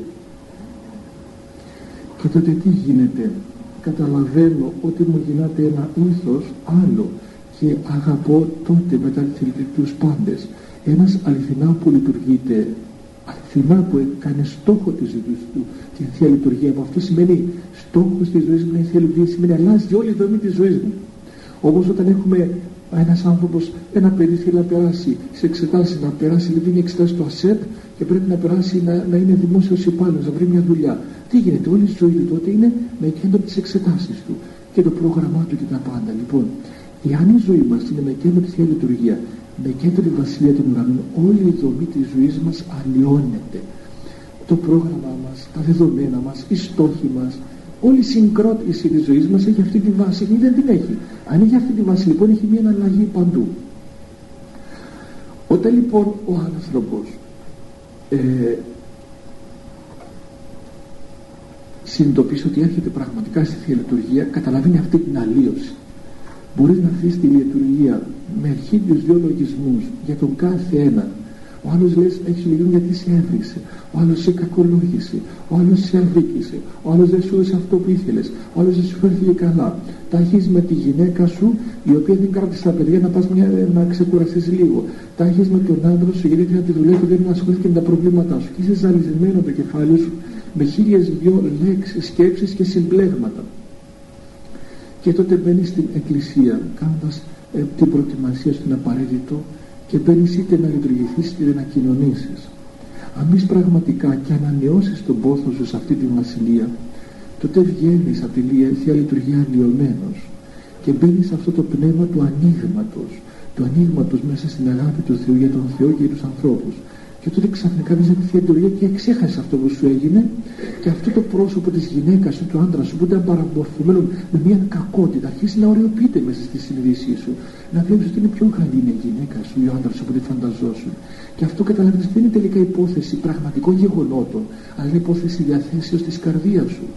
Και τότε τι γίνεται? Καταλαβαίνω ότι μου γινάται ένα ήθος άλλο και αγαπώ τότε μετά τους πάντες. Ένας αληθινά που λειτουργείται, αληθινά που έκανε στόχο της ζωής του την Θεία Λειτουργία, από αυτό σημαίνει στόχος της ζωής μου είναι η Θεία Λειτουργία, σημαίνει αλλάζει όλη η δομή της ζωής μου. Όπως όταν έχουμε Ένας άνθρωπος, ένα παιδί θέλει να περάσει σε εξετάσεις, να περάσει δηλαδή εξετάσεις του ΑΣΕΠ και πρέπει να περάσει να είναι δημόσιος υπάλληλος, να βρει μια δουλειά. Τι γίνεται, όλη η ζωή του τότε είναι με κέντρο τις εξετάσεις του και το πρόγραμμά του και τα πάντα. Λοιπόν, εάν η ζωή μας είναι με κέντρο τη Θεία Λειτουργία, με κέντρο τη Βασιλεία των Ουρανών, όλη η δομή της ζωής μας αλλοιώνεται. Το πρόγραμμά μας, τα δεδομένα μας, οι στόχοι μας, όλη η συγκρότηση της ζωής μας έχει αυτή τη βάση ή δεν την έχει. Αν έχει αυτή τη βάση λοιπόν έχει μια αλλαγή παντού. Όταν λοιπόν ο άνθρωπος συνειδητοποιήσει ότι έρχεται πραγματικά στη Θεία Λειτουργία, καταλαβαίνει αυτή την αλλίωση. Μπορείς να αφήσεις τη λειτουργία με 1002 λογισμούς για τον κάθε ένα. Ο άλλος λες έχεις λογισμό γιατί σε έβρισε, ο άλλος σε κακολόγησε, ο άλλος σε αδίκησε, ο άλλος δεν σου έδωσε αυτό που ήθελες, ο άλλος δεν σου φέρθηκε καλά. Τα έχεις με τη γυναίκα σου η οποία δεν κράτησε τα παιδιά να πας να ξεκουραστείς λίγο. Τα έχεις με τον άντρα σου γιατί να τη δουλεύει δεν ασχολήθηκε με τα προβλήματά σου. Και είσαι ζαλισμένο το κεφάλι σου με 1002 λέξεις, σκέψεις και συμπλέγματα. Και τότε μπαίνεις στην εκκλησία κάνοντας την προετοιμασία στον απαραίτητο και μπαίνεις είτε να λειτουργηθείς είτε να κοινωνήσεις. Αν μπεις πραγματικά και ανανεώσεις τον πόθο σου σε αυτή τη βασιλεία, τότε βγαίνεις από τη Θεία Λειτουργία αλλοιωμένος και μπαίνεις σε αυτό το πνεύμα του ανοίγματος μέσα στην αγάπη του Θεού για τον Θεό και για τους ανθρώπους. Και τότε ξαφνικά βγες από τη Θεία Λειτουργία και ξέχασες αυτό που σου έγινε και αυτό το πρόσωπο της γυναίκας σου, του άντρα σου που ήταν παραμορφωμένο με μια κακότητα αρχίζει να οριοποιείται μέσα στη συνείδησή σου. Να βλέπεις ότι είναι πιο καλή είναι η γυναίκα σου ή ο άντρας σου από τη φανταζόσου. Και αυτό καταλαβαίνεις δεν είναι τελικά υπόθεση πραγματικών γεγονότων, αλλά είναι υπόθεση διαθέσεως της καρδίας σου.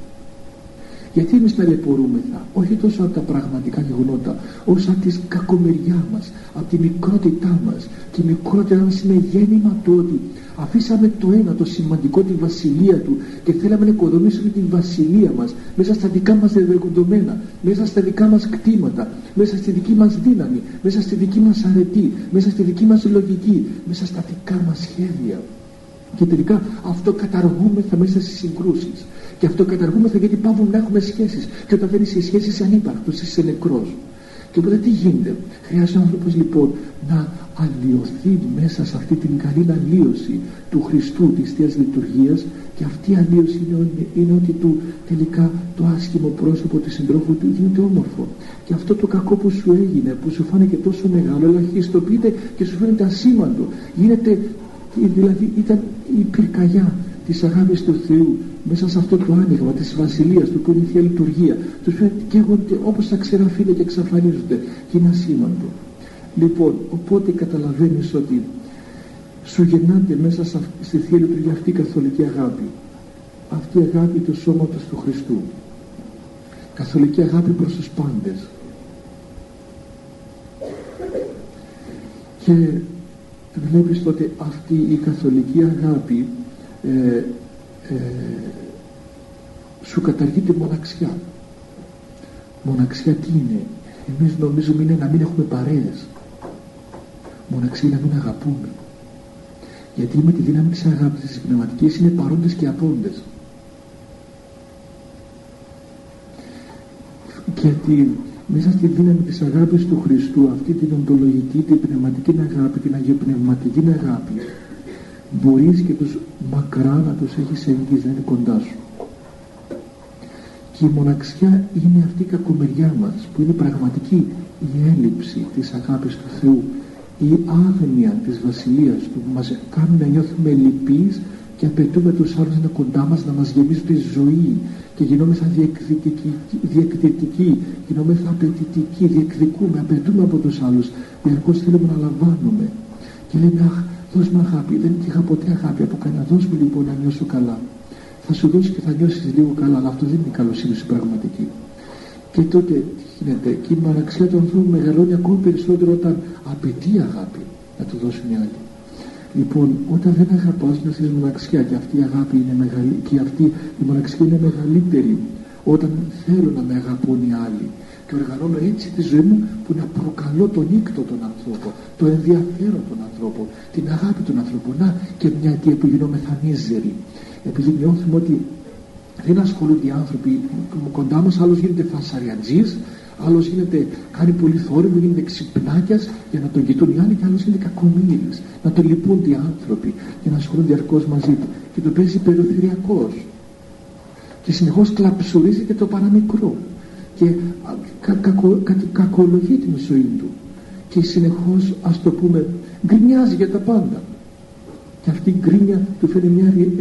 Γιατί εμείς ταλαιπωρούμεθα, όχι τόσο από τα πραγματικά γεγονότα, όσο από τη κακομεριά μας, από τη μικρότητά μας. Και η μικρότητά μας είναι γέννημα του ότι αφήσαμε το ένα, το σημαντικό, τη βασιλεία του και θέλαμε να οικοδομήσουμε τη βασιλεία μας μέσα στα δικά μας δεδομένα, μέσα στα δικά μας κτήματα, μέσα στη δική μας δύναμη, μέσα στη δική μας αρετή, μέσα στη δική μας λογική, μέσα στα δικά μας σχέδια. Και τελικά αυτό καταργούμεθα μέσα στις συγκρούσεις. Και αυτό καταργούμεθα γιατί πάβουμε να έχουμε σχέσεις. Και όταν δεν είσαι σχέσεις είσαι ανύπαρκτος, είσαι νεκρός. Και οπότε τι γίνεται? Χρειάζεται ο άνθρωπος λοιπόν να αλλοιωθεί μέσα σε αυτή την καλή αλλίωση του Χριστού, της Θείας Λειτουργίας. Και αυτή η αλλίωση είναι ότι τελικά το άσχημο πρόσωπο του συντρόφου του γίνεται όμορφο. Και αυτό το κακό που σου έγινε, που σου φάνηκε τόσο μεγάλο, ελαχιστοποιείται και σου φαίνεται ασήμαντο. Γίνεται, δηλαδή ήταν η πυρκαγιά της αγάπης του Θεού μέσα σε αυτό το άνοιγμα της βασιλείας του που είναι η Θεία Λειτουργία. Τους φαίνεται καίγονται όπως τα ξερά φύλλα και εξαφανίζονται και είναι ασήμαντο. Λοιπόν, οπότε καταλαβαίνεις ότι σου γεννάται μέσα στη Θεία Λειτουργία αυτή η καθολική αγάπη, αυτή η αγάπη του σώματος του Χριστού, καθολική αγάπη προς τους πάντες. Και βλέπεις τότε αυτή η καθολική αγάπη σου καταργεί τη μοναξιά. Μοναξιά τι είναι? Εμείς νομίζουμε είναι να μην έχουμε παρέες. Μοναξιά είναι να μην αγαπούμε. Γιατί με τη δύναμη της αγάπης της πνευματικής είναι παρόντες και απόντες. Γιατί μέσα στη δύναμη της αγάπης του Χριστού, αυτή την οντολογική, την πνευματική αγάπη, την αγιοπνευματική αγάπη, μπορείς και τους μακρά να τους έχεις εγγύς, να είναι κοντά σου. Και η μοναξιά είναι αυτή η κακομεριά μας, που είναι πραγματική η έλλειψη της αγάπης του Θεού, η άγνοια της βασιλείας του, που μας κάνουν να νιώθουμε λυπείς και απαιτούμε τους άλλους να είναι κοντά μας, να μας γεμίζουν τη ζωή και γινόμεθα διεκδικητικοί, γινόμεθα απαιτητικοί, διεκδικούμε, απαιτούμε από τους άλλους, διαρκώς θέλουμε να λαμβάνουμε και λέμε αχ, δώσ' μου αγάπη, δεν είχα ποτέ αγάπη από κανένα, δώσ' μου λοιπόν να νιώσω καλά. Θα σου δώσει και θα νιώσεις λίγο καλά, αλλά αυτό δεν είναι καλοσύνη σου πραγματική. Και τότε τι γίνεται? Και η μοναξιά του ανθρώπου μεγαλώνει ακόμη περισσότερο όταν απαιτεί αγάπη να του δώσει μια άλλη. Λοιπόν, όταν δεν αγαπάς νιώθεις μοναξιά και αυτή η αγάπη είναι μεγαλύτερη και αυτή η μοναξιά είναι μεγαλύτερη όταν θέλω να με αγαπούν οι άλλοι και οργανώνω έτσι τη ζωή μου που να προκαλώ τον ήκτο των ανθρώπων, το ενδιαφέρον των ανθρώπων, την αγάπη των ανθρώπων. Να και μια αιτία που γινόμεθα μίζεροι, επειδή νιώθουμε ότι δεν ασχολούνται οι άνθρωποι κοντά μας, άλλος γίνεται φασαριατζής, Άλλος κάνει πολύ θόρυβο, γίνεται ξυπνάκιας για να τον κοιτούν οι άλλοι, και άλλος είναι κακομοίρης, να τον λυπούνται οι άνθρωποι και να ασχολούνται διαρκώς μαζί του, και τον παίζει περιθωριακός και συνεχώς κλαψουρίζει και το παραμικρό και κακολογεί την ζωή του και συνεχώς, ας το πούμε, γκρινιάζει για τα πάντα, και αυτή η γκρίνια του φέρνει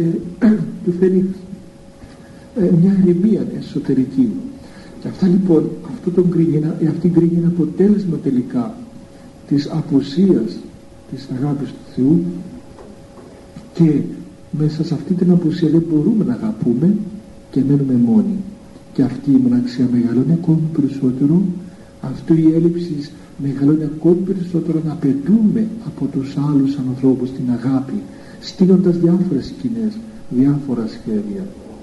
μια ηρεμία εσωτερική. Και αυτά λοιπόν, αυτή η γκρίνια είναι αποτέλεσμα τελικά της απουσίας της αγάπης του Θεού, και μέσα σε αυτή την απουσία δεν μπορούμε να αγαπούμε και μένουμε μόνοι, και αυτή η μοναξιά μεγαλώνει ακόμη περισσότερο, αυτή η έλλειψη μεγαλώνει ακόμη περισσότερο, να απαιτούμε από τους άλλους ανθρώπους την αγάπη, στείνοντας διάφορες σκηνές, διάφορα σχέδια.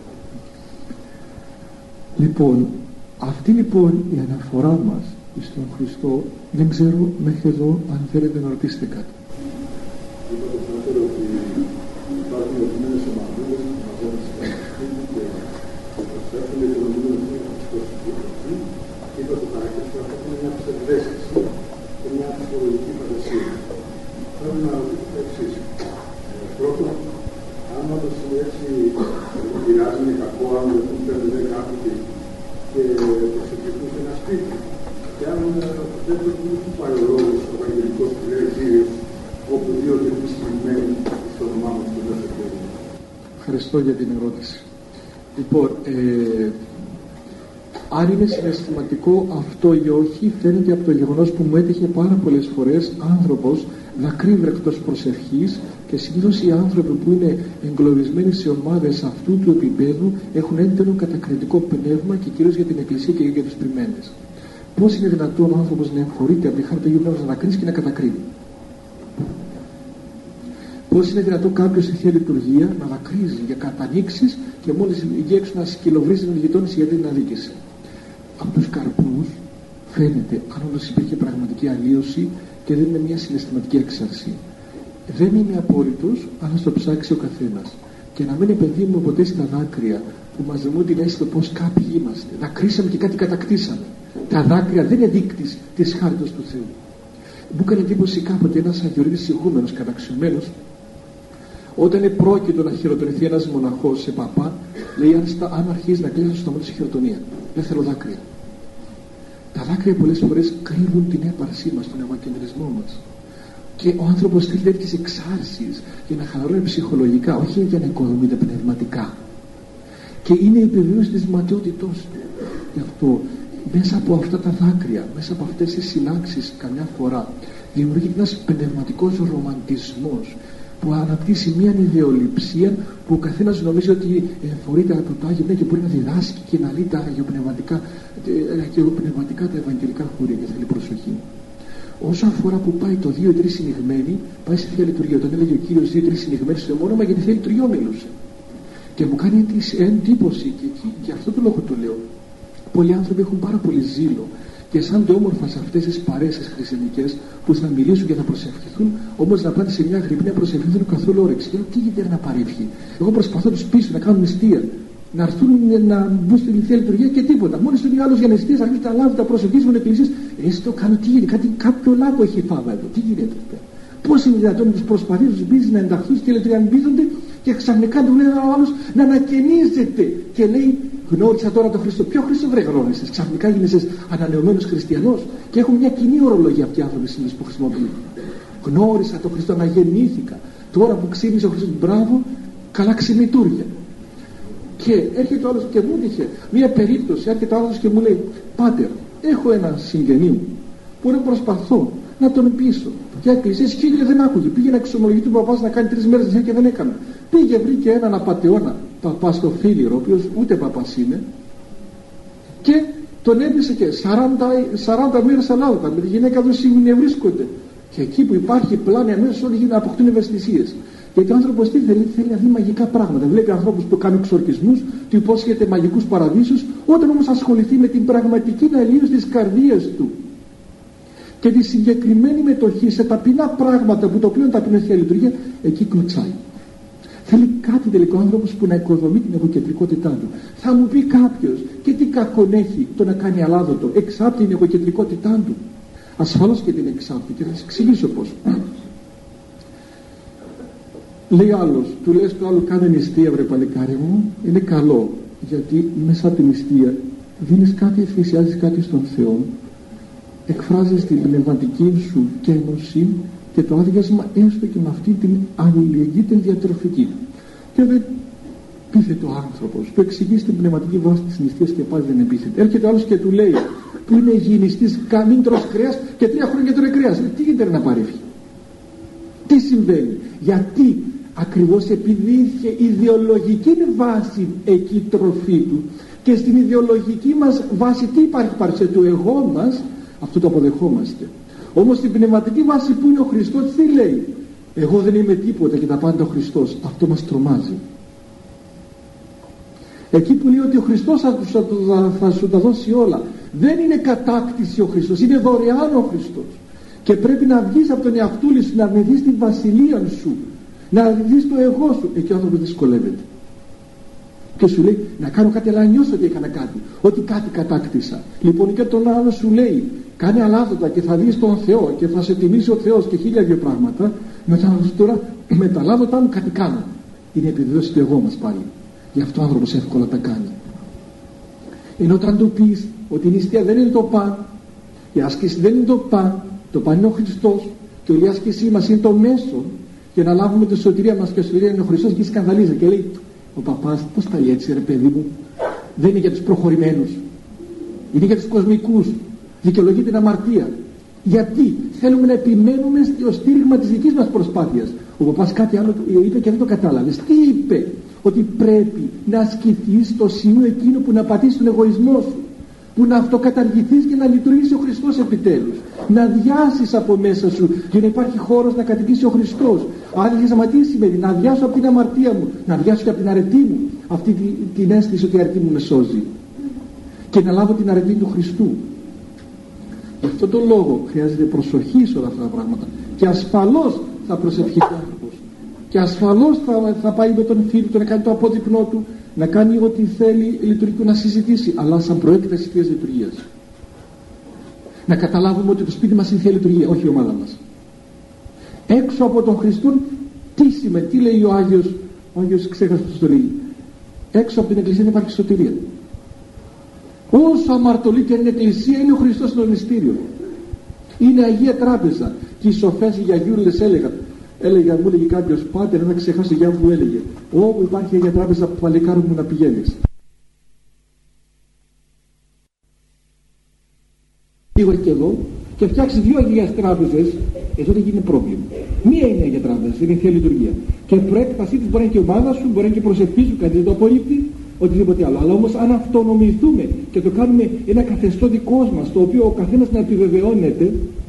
Λοιπόν, αυτή λοιπόν η αναφορά μας στον Χριστό, δεν ξέρω μέχρι εδώ αν θέλετε να ρωτήσετε κάτι. Είπατε πρώτα ότι υπάρχουν ορισμένες ομαδούλες που μαζεύουν στην Παναγία και προσφέρουν και νομίζουν ότι είναι Χριστός εκεί. Είπατε το παρακολουθεί, αυτό είναι μια ψευδαίσθηση και μια ψυχολογική φαντασία. Θέλω να ρωτήσω το εξής. Πρώτον, αν όντως είναι έτσι, πειράζει, είναι κακό, αν δεν παίρνουν κάποιοι και προσεκτικούς ένα σπίτι, και αν δεν του πάει ο λόγος ο Ευαγγελικός που λέει Κύριος, όπου δύο και τρεις συγκεκριμένοι στο όνομά μας του Δεύτερου. Ευχαριστώ για την ερώτηση. Λοιπόν, αν είναι συναισθηματικό αυτό ή όχι, φαίνεται από το γεγονός που μου έτυχε πάρα πολλές φορές άνθρωπος δακρύβρεχτος προσευχής, και συνήθως οι άνθρωποι που είναι εγκλωβισμένοι σε ομάδες αυτού του επίπεδου έχουν έντονο κατακριτικό πνεύμα, και κυρίως για την Εκκλησία και για τους ποιμένες. Πώς είναι δυνατόν ο άνθρωπος να εμφορείται από τη χάρη του Αγίου Πνεύματος, να δακρύσει και να κατακρίνει? Πώς είναι δυνατόν κάποιος στη Θεία Λειτουργία να δακρύζει για κατανοίξεις και μόλις βγει έξω να σκυλοβρίζει τον γειτόνι γιατί την αδίκησε? Από τους καρπούς φαίνεται αν όντως υπήρχε πραγματική αλλίωση και δεν είναι μια συναισθηματική έξαρση. Δεν είμαι απόλυτος, αλλά στο ψάξει ο καθένας. Και να μην επενδύουμε ποτέ στα δάκρυα που μας δημιουργούν την αίσθηση πως κάποιοι είμαστε. Δακρύσαμε και κάτι κατακτήσαμε. Τα δάκρυα δεν είναι δείκτης της χάριτος του Θεού. Μου έκανε εντύπωση κάποτε ένας αγιορείτης ηγούμενος, καταξιωμένος, όταν πρόκειτο να χειροτονηθεί ένας μοναχός σε παπά, λέει: αν αρχίζει να κλείσει, θα σταματήσει η χειροτονία. Δεν θέλω δάκρυα. Τα δάκρυα πολλές φορές κρύβουν την έπαρσή μας, τον εγωκεντρισμό μας. Και ο άνθρωπος θέλει τέτοιες εξάρσεις για να χαλαρώνει ψυχολογικά, όχι για να οικοδομείται πνευματικά. Και είναι η επιβίωση της ματαιότητός του. Γι' αυτό, μέσα από αυτά τα δάκρυα, μέσα από αυτές τις συνάξεις, καμιά φορά δημιουργείται ένας πνευματικός ρομαντισμός που αναπτύσσει μια ιδεολειψία που ο καθένας νομίζει ότι φορείται από το Άγιο Πνεύμα και μπορεί να διδάσκει και να λύει τα αγιοπνευματικά τα ευαγγελικά χωρία, και θέλει προσοχή. Όσο αφορά που πάει το 2 ή 3 συνηγμένοι, πάει στη Θεία Λειτουργία. Όταν έλεγε ο Κύριος 2 ή 3 συνηγμένοι στο όνομα, για τη Θεία Λειτουργία μιλούσε. Και μου κάνει εντύπωση, και γι' αυτό το λόγο το λέω. Πολλοί άνθρωποι έχουν πάρα πολύ ζήλο και αισθάνονται όμορφα σε αυτές τις παρέες χριστιανικές που θα μιλήσουν και θα προσευχηθούν, όμως να πάνε σε μια γρυπνία προσευχή δεν έχουν καθόλου όρεξη. Και τι γίνεται να παρεύχει? Εγώ προσπαθώ να τους πείσω να κάνουν νηστεία, να έρθουν να μπουν στην Θεία Λειτουργία και τίποτα. Μόλις του λέει άλλος για νηστείες, αρχίζουν τα λάβουν, τα προσευχίζουν εκκλησίες. Έστω κάνω, τι γίνεται? Κάποιο λάκκο έχει φάβα εδώ. Τι γίνεται? Πώς είναι δυνατόν να τους προσπαθείς, τους πείσει να ενταχθούν στη Λειτουργία, να μπίζονται, και ξαφνικά του λέει ο άλλος να ανακαινίζεται και λέει: γνώρισα τώρα τον Χριστό. Ποιο Χριστό βρε γνώρισες? Ξαφνικά γίνεσαι ανανεωμένος χριστιανός. Και έχουν μια κοινή ορολογία αυτοί οι άνθρωποι που χρησιμοποιούν. Γνώρισα τον Χριστό, αναγεννήθηκα. Τώρα που ξύπνησε ο Χριστός, μπράβο, καλά ξυπνητούρια. Και έρχεται ο άλλος, και μου είχε μια περίπτωση, έρχεται ο άλλος και μου λέει: πάτερ, έχω ένα συγγενή που δεν προσπαθώ να τον πείσω. Και εκκλησίες χίλια δεν άκουγε. Πήγε να εξομολογηθεί του παπάς να κάνει 3 μέρες και δεν έκανε. Πήγε, βρήκε έναν απατεώνα παπά στο Φίλιρο, ο οποίος ούτε παπάς είναι, και τον έπεισε και 40 μέρες ανάλογα. Με τη γυναίκα του βρίσκονται. Και εκεί που υπάρχει πλάνη, αμέσως όλοι γίνονται να αποκτούν ευαισθησίες. Γιατί ο άνθρωπος τι θέλει? Θέλει να δει μαγικά πράγματα. Βλέπει ανθρώπους που κάνουν εξορκισμούς, του υπόσχεται μαγικούς παραδείσους, όταν όμως ασχοληθεί με την πραγματική αλλίωση της καρδίας του και τη συγκεκριμένη μετοχή σε ταπεινά πράγματα που το πλέον ταπεινή Θεία Λειτουργία, εκεί κλωτσάει. Θέλει κάτι τελικό, άνθρωπος που να οικοδομεί την εγωκεντρικότητά του. Θα μου πει κάποιος, και τι κακόν έχει το να κάνει αλάδοτο, εξάπτει την εγωκεντρικότητά του. Ασφαλώς και την εξάπτει, και θα σας εξηγήσω πώς. Λέει άλλος, του λες το άλλο, κάνε νηστεία βρε παλικάρι μου, είναι καλό, γιατί μέσα από την νηστεία δίνεις κάτι, θυσιάζεις κάτι στον Θεό, εκφράζεις την πνευματική σου κένωση και το άδειασμα έστω και με αυτή την αλληλεγγύη την διατροφική. Και δεν πείθεται ο άνθρωπος, του εξηγεί την πνευματική βάση της νηστείας και πάλι δεν επίθεται. Έρχεται ο άλλος και του λέει, που είναι υγιεινιστής, μην τρως κρέας και 3 χρόνια τρώει κρέας. Τι γίνεται να παρεύει? Τι συμβαίνει? Γιατί ακριβώς επειδή είχε ιδεολογική βάση εκεί η τροφή του, και στην ιδεολογική μας βάση τι υπάρχει? Παρουσία του εγώ μας, αυτό το αποδεχόμαστε. Όμως στην πνευματική βάση που είναι ο Χριστός, τι λέει? Εγώ δεν είμαι τίποτα και τα πάντα ο Χριστός. Αυτό μας τρομάζει. Εκεί που λέει ότι ο Χριστός θα σου τα δώσει όλα, δεν είναι κατάκτηση ο Χριστός, είναι δωρεάν ο Χριστός. Και πρέπει να βγεις από τον εαυτούλη σου, να αρνηθείς την βασιλεία σου, να αρνηθείς το εγώ σου. Εκεί ο άνθρωπος δυσκολεύεται και σου λέει να κάνω κάτι, αλλά νιώσω ότι έκανα κάτι, ότι κάτι κατάκτησα. Λοιπόν, και τον άλλο σου λέει κάνε αλάδοτα και θα δεις τον Θεό και θα σε τιμήσει ο Θεός και 1000 πράγματα. Μετά τώρα με τα αλάδοτά μου κάτι κάνω. Είναι επιβεβαίωση του εγώ μας πάλι. Γι' αυτό ο άνθρωπος εύκολα τα κάνει. Ενώ όταν του πεις ότι η νηστεία δεν είναι το παν, η άσκηση δεν είναι το παν είναι ο Χριστός, και όλη η άσκησή μας είναι το μέσο για να λάβουμε τη σωτηρία μας, και η σωτηρία είναι ο Χριστός, και σκανδαλίζει και λέει ο παπάς, πώς τα λέει έτσι ρε παιδί μου? Δεν είναι για τους προχωρημένους, είναι για τους κοσμικούς, δικαιολογεί την αμαρτία. Γιατί θέλουμε να επιμένουμε στο στήριγμα της δικής μας προσπάθειας. Ο παπάς κάτι άλλο είπε και δεν το κατάλαβες. Τι είπε? Ότι πρέπει να ασκηθείς στο σημείο εκείνο που να πατήσεις τον εγωισμό σου, που να αυτοκαταργηθείς και να λειτουργήσει ο Χριστός επιτέλους, να διάσεις από μέσα σου και να υπάρχει χώρος να κατοικήσει ο Χριστός. Άδειασμα τι σημαίνει? Να αδειάσω από την αμαρτία μου, να αδειάσω και από την αρετή μου, αυτή την αίσθηση ότι η αρετή μου με σώζει, και να λάβω την αρετή του Χριστού. Γι' αυτόν τον λόγο χρειάζεται προσοχή σε όλα αυτά τα πράγματα, και ασφαλώς θα προσευχηθεί ο άνθρωπος, και ασφαλώς θα πάει με τον φίλο του να κάνει το απόδειπνό του, να κάνει ό,τι θέλει λειτουργικό, να συζητήσει, αλλά σαν προέκταση Θείας λειτουργίας. Να καταλάβουμε ότι το σπίτι μας είναι Θεία Λειτουργία, όχι η ομάδα μας. Έξω από τον Χριστό τι σημαίνει? Τι λέει ο Άγιος ξέχασε το λέει, έξω από την Εκκλησία δεν υπάρχει σωτηρία. Όσο αμαρτωλή και είναι η Εκκλησία, είναι ο Χριστός στο μυστήριο. Είναι Αγία Τράπεζα. Και οι σοφές οι γιαγιούρλες μου έλεγε κάποιος πάτερ, να ξεχάσει η γιαγιά μου έλεγε, όπου υπάρχει Αγία Τράπεζα, παλικάρι μου να πηγαίνεις. Λίγο και εδώ και φτιάξει 2 Αγίες Τράπεζες, εδώ δεν γίνει πρόβλημα. Μία είναι η Αγία Τράπεζα, είναι η Θεία Λειτουργία. Και προέκτασή της μπορεί να είναι και η ομάδα σου, μπορεί να είναι και η προσευχή σου, κάτι δεν το απορρίπτει, οτιδήποτε άλλο. Αλλά όμως αν αυτονομηθούμε και το κάνουμε ένα καθεστώ δικό μας, το οποίο ο καθένας να επιβεβαιώνεται,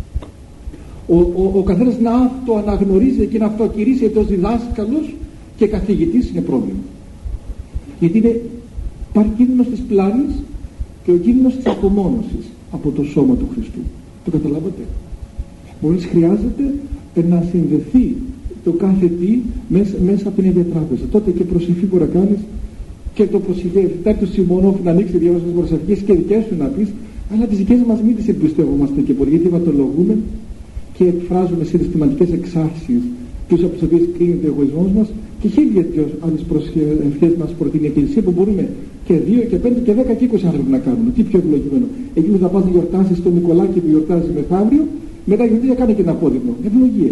ο καθένας να αυτοαναγνωρίζεται και να αυτοκηρύσσεται ως διδάσκαλος και καθηγητής, είναι πρόβλημα. Γιατί υπάρχει κίνδυνος της πλάνης και ο κίνδυνος της απομόνωσης από το σώμα του Χριστού. Το καταλάβατε? Μόλις χρειάζεται να συνδεθεί το κάθε τι μέσα από την Αγία Τράπεζα. Τότε και προσευχή μπορεί να κάνεις και το προσευχές. Τάκη του Σιμώνοφ να ανοίξει διάβασες προσευχές και δικές σου να πεις, αλλά τις δικές μας μην τις εμπιστεύομαστε και πολύ, γιατί βατολογούμε και εκφράζουμε συναισθηματικές εξάρσεις πίσω από τις οποίες κρίνεται ο εγωισμός μας, και χίλιες άλλες προσευχές μας προτείνει η Εκκλησία που μπορούμε και 2 και 5 και 10 και 20 άνθρωποι να κάνουμε. Τι πιο ευλογημένο? Εκεί που θα πας να γιορτάσεις τον Νικολάκη που γιορτάζει μεθαύριο, μετά γιορτή θα κάνει και ένα απόδειγμα. Ευλογία.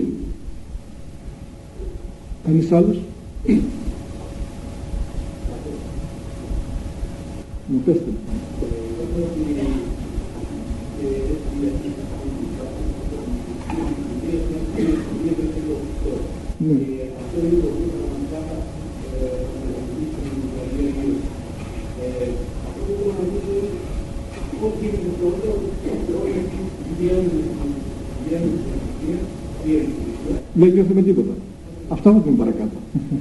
Κανείς άλλος? Μου πέστε. Ναι. Δεν νιώθουμε τίποτα. Αυτά θα πούμε παρακάτω.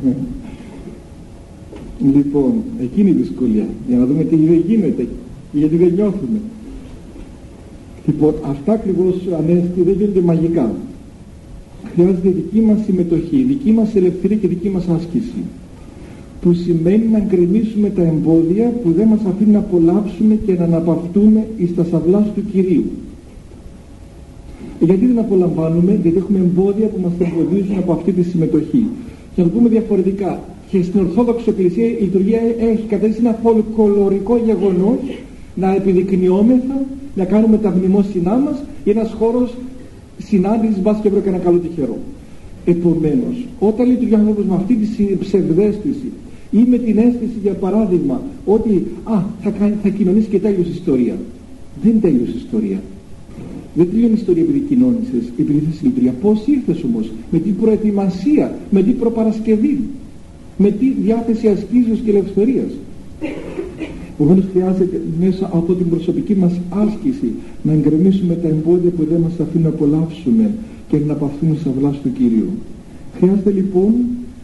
Λοιπόν, εκείνη η δυσκολία, για να δούμε τι δεν γίνεται, γιατί δεν νιώθουμε. Λοιπόν, αυτά ακριβώς ανέστη δεν γίνονται μαγικά. χρειάζεται δική μας συμμετοχή, δική μας ελευθερία και δική μας άσκηση, που σημαίνει να γκρεμίσουμε τα εμπόδια που δεν μας αφήνουν να απολαύσουμε και να αναπαυτούμε εις τα σαυλάς του Κυρίου. Γιατί δεν απολαμβάνουμε? Γιατί έχουμε εμπόδια που μας εμποδίζουν από αυτή τη συμμετοχή. Και να το πούμε διαφορετικά, και στην Ορθόδοξη Εκκλησία η λειτουργία έχει καταστήσει ένα φολκλωρικό γεγονός να επιδεικνυόμεθα, να κάνουμε τα μνημόσυνά μας, ένας χώρος συνάντησης μπας και βρω και ένα καλό τυχερό. Επομένως, όταν λειτουργεί ο άνθρωπος με αυτή τη ψευδαίσθηση ή με την αίσθηση, για παράδειγμα, ότι θα κοινωνήσει και τέλειωσε η ιστορία. Δεν τέλειωσε η ιστορία. Δεν τελειώνει η ιστορία επειδή κοινώνησες, επειδή θες λειτουργία. Πώς ήρθες όμως? Με τι προετοιμασία, με τι προπαρασκευή, με τι διάθεση ασκήσεως και ελευθερίας. Επομένως χρειάζεται μέσα από την προσωπική μας άσκηση να εγκρεμίσουμε τα εμπόδια που δεν μας αφήνουν να απολαύσουμε και να απαυθούμε στα αυλάς του Κυρίου. Χρειάζεται λοιπόν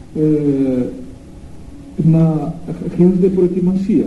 χρειάζεται προετοιμασία,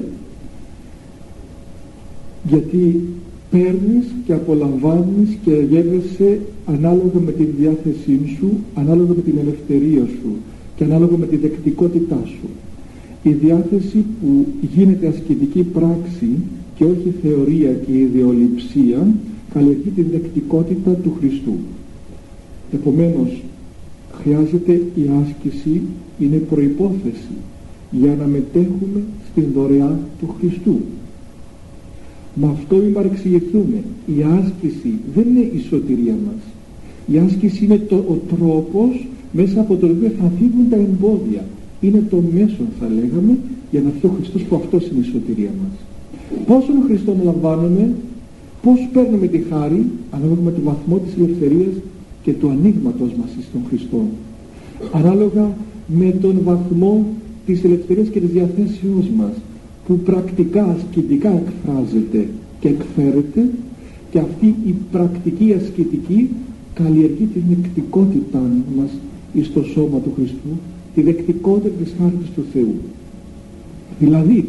γιατί παίρνεις και απολαμβάνεις και γεύεσαι ανάλογα με τη διάθεσή σου, ανάλογα με την ελευθερία σου και ανάλογα με τη δεκτικότητά σου. Η διάθεση που γίνεται ασκητική πράξη και όχι θεωρία και ιδεολειψία καλλιεργεί την δεκτικότητα του Χριστού. Επομένως χρειάζεται η άσκηση, είναι προϋπόθεση για να μετέχουμε στην δωρεά του Χριστού. Με αυτό μην παρεξηγηθούμε. Η άσκηση δεν είναι η σωτηρία μας. Η άσκηση είναι ο τρόπος μέσα από τον οποίο θα φύγουν τα εμπόδια. Είναι το μέσο, θα λέγαμε, για να έρθει ο Χριστός, που αυτός είναι η σωτηρία μας. Πόσον Χριστόν λαμβάνουμε, πώς παίρνουμε τη χάρη, ανάλογα με τον βαθμό της ελευθερίας και του ανοίγματος μας στον Χριστό. Ανάλογα με τον βαθμό της ελευθερίας και της διαθέσεώς μας, που πρακτικά, ασκητικά εκφράζεται και εκφέρεται, και αυτή η πρακτική ασκητική καλλιεργεί την δεκτικότητα μας εις το σώμα του Χριστού, τη δεκτικότητα της χάριτος του Θεού. Δηλαδή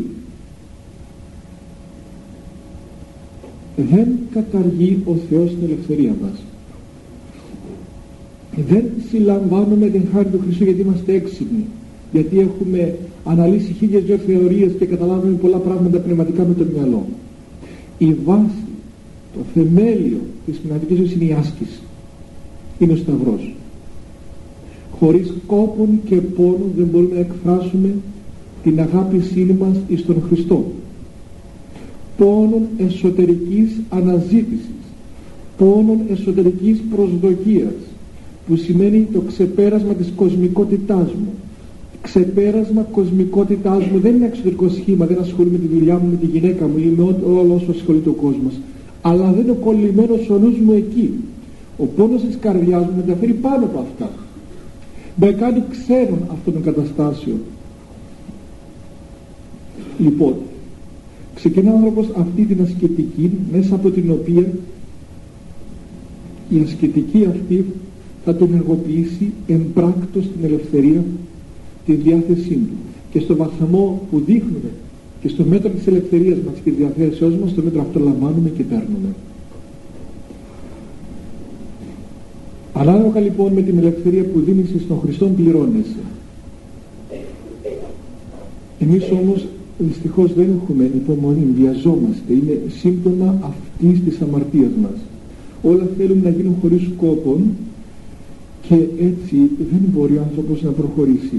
δεν καταργεί ο Θεός την ελευθερία μας. Δεν συλλαμβάνουμε την χάρη του Χριστού γιατί είμαστε έξυπνοι, γιατί έχουμε αναλύσει 1002 θεωρίες και καταλάβουμε πολλά πράγματα πνευματικά με το μυαλό. Η βάση, το θεμέλιο της πνευματικής ζωής είναι η άσκηση, είναι ο Σταυρός. Χωρίς κόπον και πόνο δεν μπορούμε να εκφράσουμε την αγάπησή μας εις τον Χριστό. Πόνον εσωτερικής αναζήτησης, πόνον εσωτερικής προσδοκίας, που σημαίνει το ξεπέρασμα της κοσμικότητάς μου. Ξεπέρασμα κοσμικότητάς μου δεν είναι εξωτερικό σχήμα, δεν ασχολούμαι με τη δουλειά μου, με τη γυναίκα μου ή με όλο όσο ασχολείται ο κόσμος, αλλά δεν είναι κολλημένος ο νους μου εκεί. Ο πόνος της καρδιάς μου με διαφέρει πάνω από αυτά. Με κάνει ξένον αυτών των καταστάσεων. Λοιπόν, ξεκινά ο άνθρωπος αυτή την ασκητική, μέσα από την οποία η ασκητική αυτή θα τον ενεργοποιήσει εμπράκτος την ελευθερία, τη διάθεσή του. Και στο βαθμό που δείχνουμε και στο μέτρο της ελευθερίας μας και της διαθέσεώς μας, στο μέτρο αυτό λαμβάνουμε και παίρνουμε. Ανάλογα λοιπόν με την ελευθερία που δίνεις στον Χριστό πληρώνεσαι. Εμείς όμως δυστυχώς δεν έχουμε υπομονή, βιαζόμαστε, είναι σύμπτωμα αυτής της αμαρτίας μας. Όλα θέλουν να γίνουν χωρίς σκόπον και έτσι δεν μπορεί ο άνθρωπος να προχωρήσει.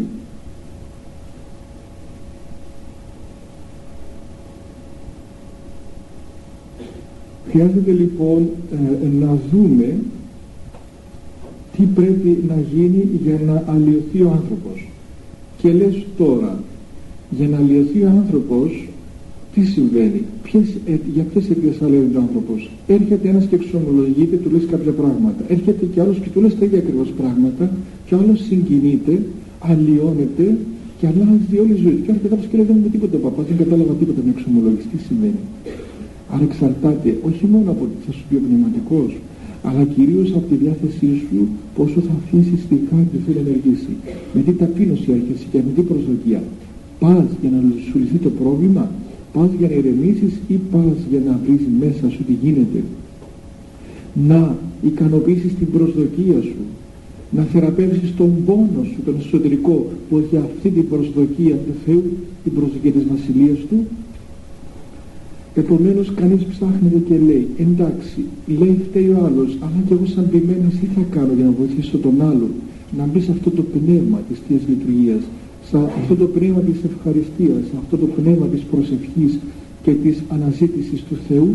Χρειάζεται λοιπόν να δούμε τι πρέπει να γίνει για να αλλοιωθεί ο άνθρωπος. Και λες τώρα, για να αλλοιωθεί ο άνθρωπος, τι συμβαίνει, για ποιες αιτίες αλλοιωθεί ο άνθρωπος? Έρχεται ένας και εξομολογείται, του λες κάποια πράγματα. Έρχεται και άλλος και του λες τα ίδια ακριβώς πράγματα, και άλλος συγκινείται, αλλοιώνεται και αλλάζει όλη η ζωή. Και έρχεται κάποιος και λέει: δεν είμαι τίποτα παπά, δεν κατάλαβα τίποτα με εξομολόγηση. Τι συμβαίνει? Άρα εξαρτάται όχι μόνο από τι θα σου πει ο πνευματικός, αλλά κυρίως από τη διάθεσή σου, πόσο θα αφήσεις τη χάρη που θέλει να ενεργήσει. Με τι ταπείνωση έρχεσαι και με τι προσδοκία. Πας για να σου λυθεί το πρόβλημα, πας για να ηρεμήσεις ή πας για να βρεις μέσα σου τι γίνεται? Να ικανοποιήσεις την προσδοκία σου, να θεραπεύσεις τον πόνο σου, τον εσωτερικό, που έχει αυτή την προσδοκία του Θεού, την προσδοκία της Βασιλείας Του. Επομένως κανείς ψάχνεται και λέει, εντάξει, λέει φταίει ο άλλος, αλλά και εγώ σαν ποιμένας τι θα κάνω για να βοηθήσω τον άλλον να μπει σε αυτό το πνεύμα της Θείας Λειτουργίας, σε αυτό το πνεύμα της ευχαριστίας, σε αυτό το πνεύμα της προσευχής και της αναζήτησης του Θεού.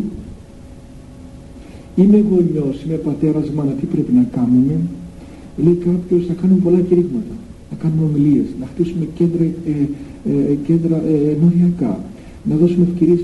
Είμαι γονιός, είμαι πατέρας, μάνα, τι πρέπει να κάνουμε? Λέει κάποιος, να κάνουμε πολλά κηρύγματα, να κάνουμε ομιλίες, να χτίσουμε κέντρα ενωριακά, να δώσουμε ευκαιρίες